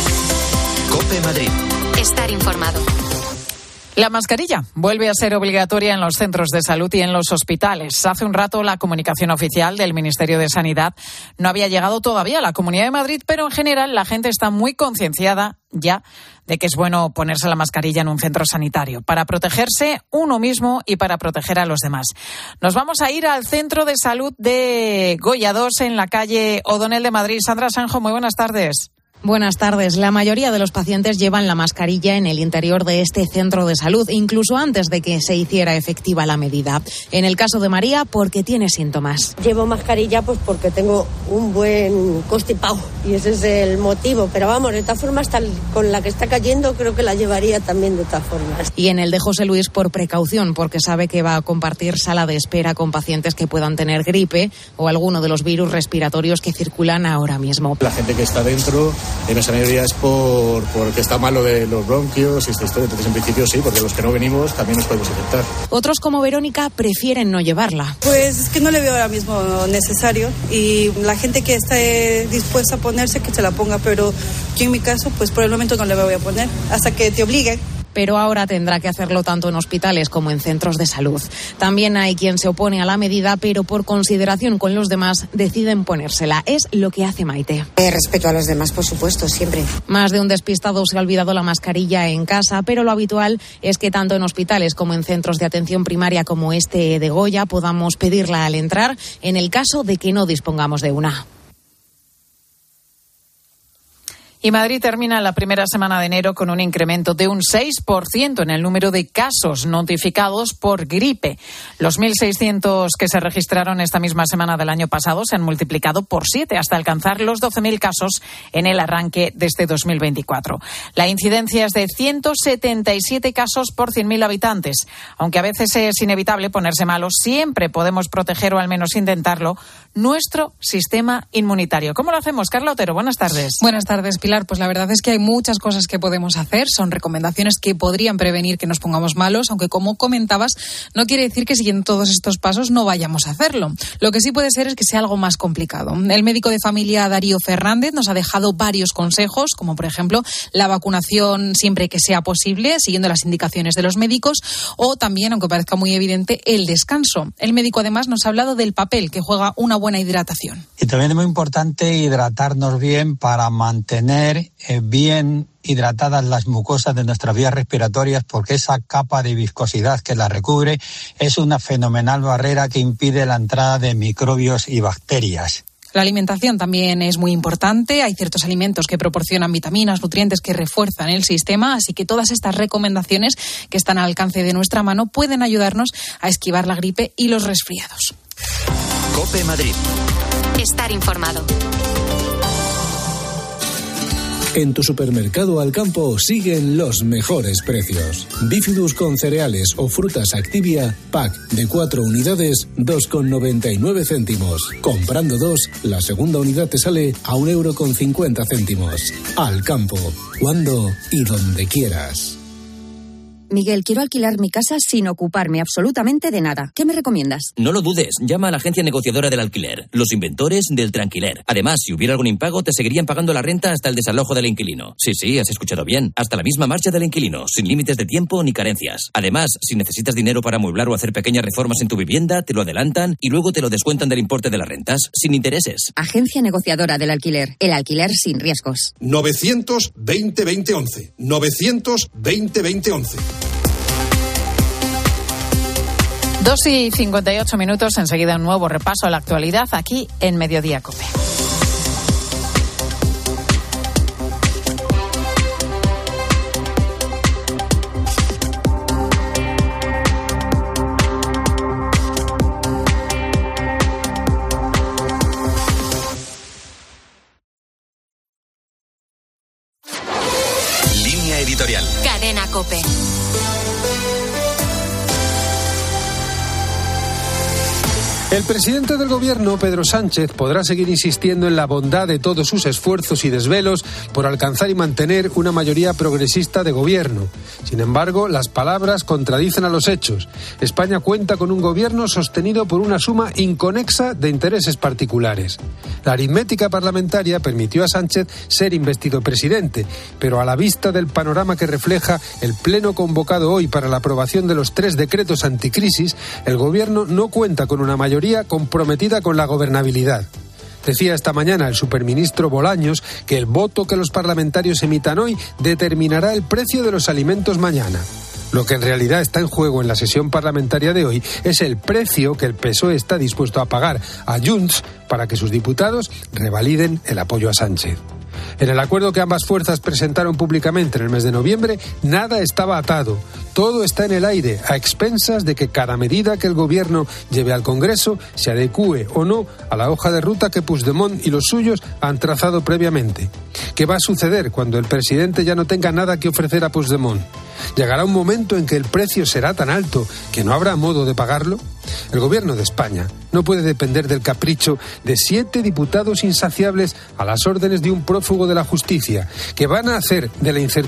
COPE Madrid. Estar informado. La mascarilla vuelve a ser obligatoria en los centros de salud y en los hospitales. Hace un rato la comunicación oficial del Ministerio de Sanidad no había llegado todavía a la Comunidad de Madrid, pero en general la gente está muy concienciada ya de que es bueno ponerse la mascarilla en un centro sanitario para protegerse uno mismo y para proteger a los demás. Nos vamos a ir al Centro de Salud de Goya dos en la calle O'Donnell de Madrid. Sandra Sanjo, muy buenas tardes. Buenas tardes. La mayoría de los pacientes llevan la mascarilla en el interior de este centro de salud, incluso antes de que se hiciera efectiva la medida. En el caso de María, porque tiene síntomas. Llevo mascarilla pues porque tengo un buen constipado y ese es el motivo. Pero vamos, de todas formas, tal, con la que está cayendo, creo que la llevaría también de todas formas. Y en el de José Luis, por precaución, porque sabe que va a compartir sala de espera con pacientes que puedan tener gripe o alguno de los virus respiratorios que circulan ahora mismo. La gente que está dentro, en esa mayoría es por porque está malo de los bronquios y esta historia. Entonces, en principio sí, porque los que no venimos también nos podemos infectar. Otros, como Verónica, prefieren no llevarla. Pues es que no le veo ahora mismo necesario y la gente que esté dispuesta a ponerse, que se la ponga, pero yo en mi caso, pues por el momento no le voy a poner hasta que te obliguen. Pero ahora tendrá que hacerlo tanto en hospitales como en centros de salud. También hay quien se opone a la medida, pero por consideración con los demás deciden ponérsela. Es lo que hace Maite. Eh, respeto a los demás, por supuesto, siempre. Más de un despistado se ha olvidado la mascarilla en casa, pero lo habitual es que tanto en hospitales como en centros de atención primaria como este de Goya podamos pedirla al entrar en el caso de que no dispongamos de una. Y Madrid termina la primera semana de enero con un incremento de un seis por ciento en el número de casos notificados por gripe. Los mil seiscientos que se registraron esta misma semana del año pasado se han multiplicado por siete hasta alcanzar los doce mil casos en el arranque de este dos mil veinticuatro. La incidencia es de ciento setenta y siete casos por cien mil habitantes. Aunque a veces es inevitable ponerse malo, siempre podemos proteger o al menos intentarlo nuestro sistema inmunitario. ¿Cómo lo hacemos? Carla Otero, buenas tardes. Buenas tardes, Pilar. Pues la verdad es que hay muchas cosas que podemos hacer. Son recomendaciones que podrían prevenir que nos pongamos malos, aunque como comentabas, no quiere decir que siguiendo todos estos pasos no vayamos a hacerlo. Lo que sí puede ser es que sea algo más complicado. El médico de familia Darío Fernández nos ha dejado varios consejos, como por ejemplo la vacunación siempre que sea posible, siguiendo las indicaciones de los médicos, o también, aunque parezca muy evidente, el descanso. El médico además nos ha hablado del papel que juega una buena hidratación. Y también es muy importante hidratarnos bien para mantener eh, bien hidratadas las mucosas de nuestras vías respiratorias, porque esa capa de viscosidad que la recubre es una fenomenal barrera que impide la entrada de microbios y bacterias. La alimentación también es muy importante. Hay ciertos alimentos que proporcionan vitaminas, nutrientes que refuerzan el sistema, así que todas estas recomendaciones que están al alcance de nuestra mano pueden ayudarnos a esquivar la gripe y los resfriados. COPE Madrid. Estar informado. En tu supermercado Alcampo siguen los mejores precios. Bifidus con cereales o frutas Activia, pack de cuatro unidades, dos con noventa y nueve céntimos. Comprando dos, la segunda unidad te sale a un euro con cincuenta céntimos. Alcampo, cuando y donde quieras. Miguel, quiero alquilar mi casa sin ocuparme absolutamente de nada. ¿Qué me recomiendas? No lo dudes, llama a la agencia negociadora del alquiler, los inventores del tranquiler. Además, si hubiera algún impago, te seguirían pagando la renta hasta el desalojo del inquilino. Sí, sí, has escuchado bien. Hasta la misma marcha del inquilino, sin límites de tiempo ni carencias. Además, si necesitas dinero para amueblar o hacer pequeñas reformas en tu vivienda, te lo adelantan y luego te lo descuentan del importe de las rentas, sin intereses. Agencia negociadora del alquiler, el alquiler sin riesgos. novecientos veinte veinte once. novecientos veinte veinte once. Dos y cincuenta y ocho minutos, enseguida un nuevo repaso a la actualidad aquí en Mediodía COPE. editorial. Cadena COPE. El presidente del gobierno, Pedro Sánchez, podrá seguir insistiendo en la bondad de todos sus esfuerzos y desvelos por alcanzar y mantener una mayoría progresista de gobierno. Sin embargo, las palabras contradicen a los hechos. España cuenta con un gobierno sostenido por una suma inconexa de intereses particulares. La aritmética parlamentaria permitió a Sánchez ser investido presidente, pero a la vista del panorama que refleja el pleno convocado hoy para la aprobación de los tres decretos anticrisis, el gobierno no cuenta con una mayoría comprometida con la gobernabilidad. Decía esta mañana el superministro Bolaños que el voto que los parlamentarios emitan hoy determinará el precio de los alimentos mañana. Lo que en realidad está en juego en la sesión parlamentaria de hoy es el precio que el P S O E está dispuesto a pagar a Junts para que sus diputados revaliden el apoyo a Sánchez. En el acuerdo que ambas fuerzas presentaron públicamente en el mes de noviembre, nada estaba atado. Todo está en el aire, a expensas de que cada medida que el gobierno lleve al Congreso se adecúe o no a la hoja de ruta que Puigdemont y los suyos han trazado previamente. ¿Qué va a suceder cuando el presidente ya no tenga nada que ofrecer a Puigdemont? ¿Llegará un momento en que el precio será tan alto que no habrá modo de pagarlo? El gobierno de España no puede depender del capricho de siete diputados insaciables a las órdenes de un prófugo de la justicia, que van a hacer de la incertidumbre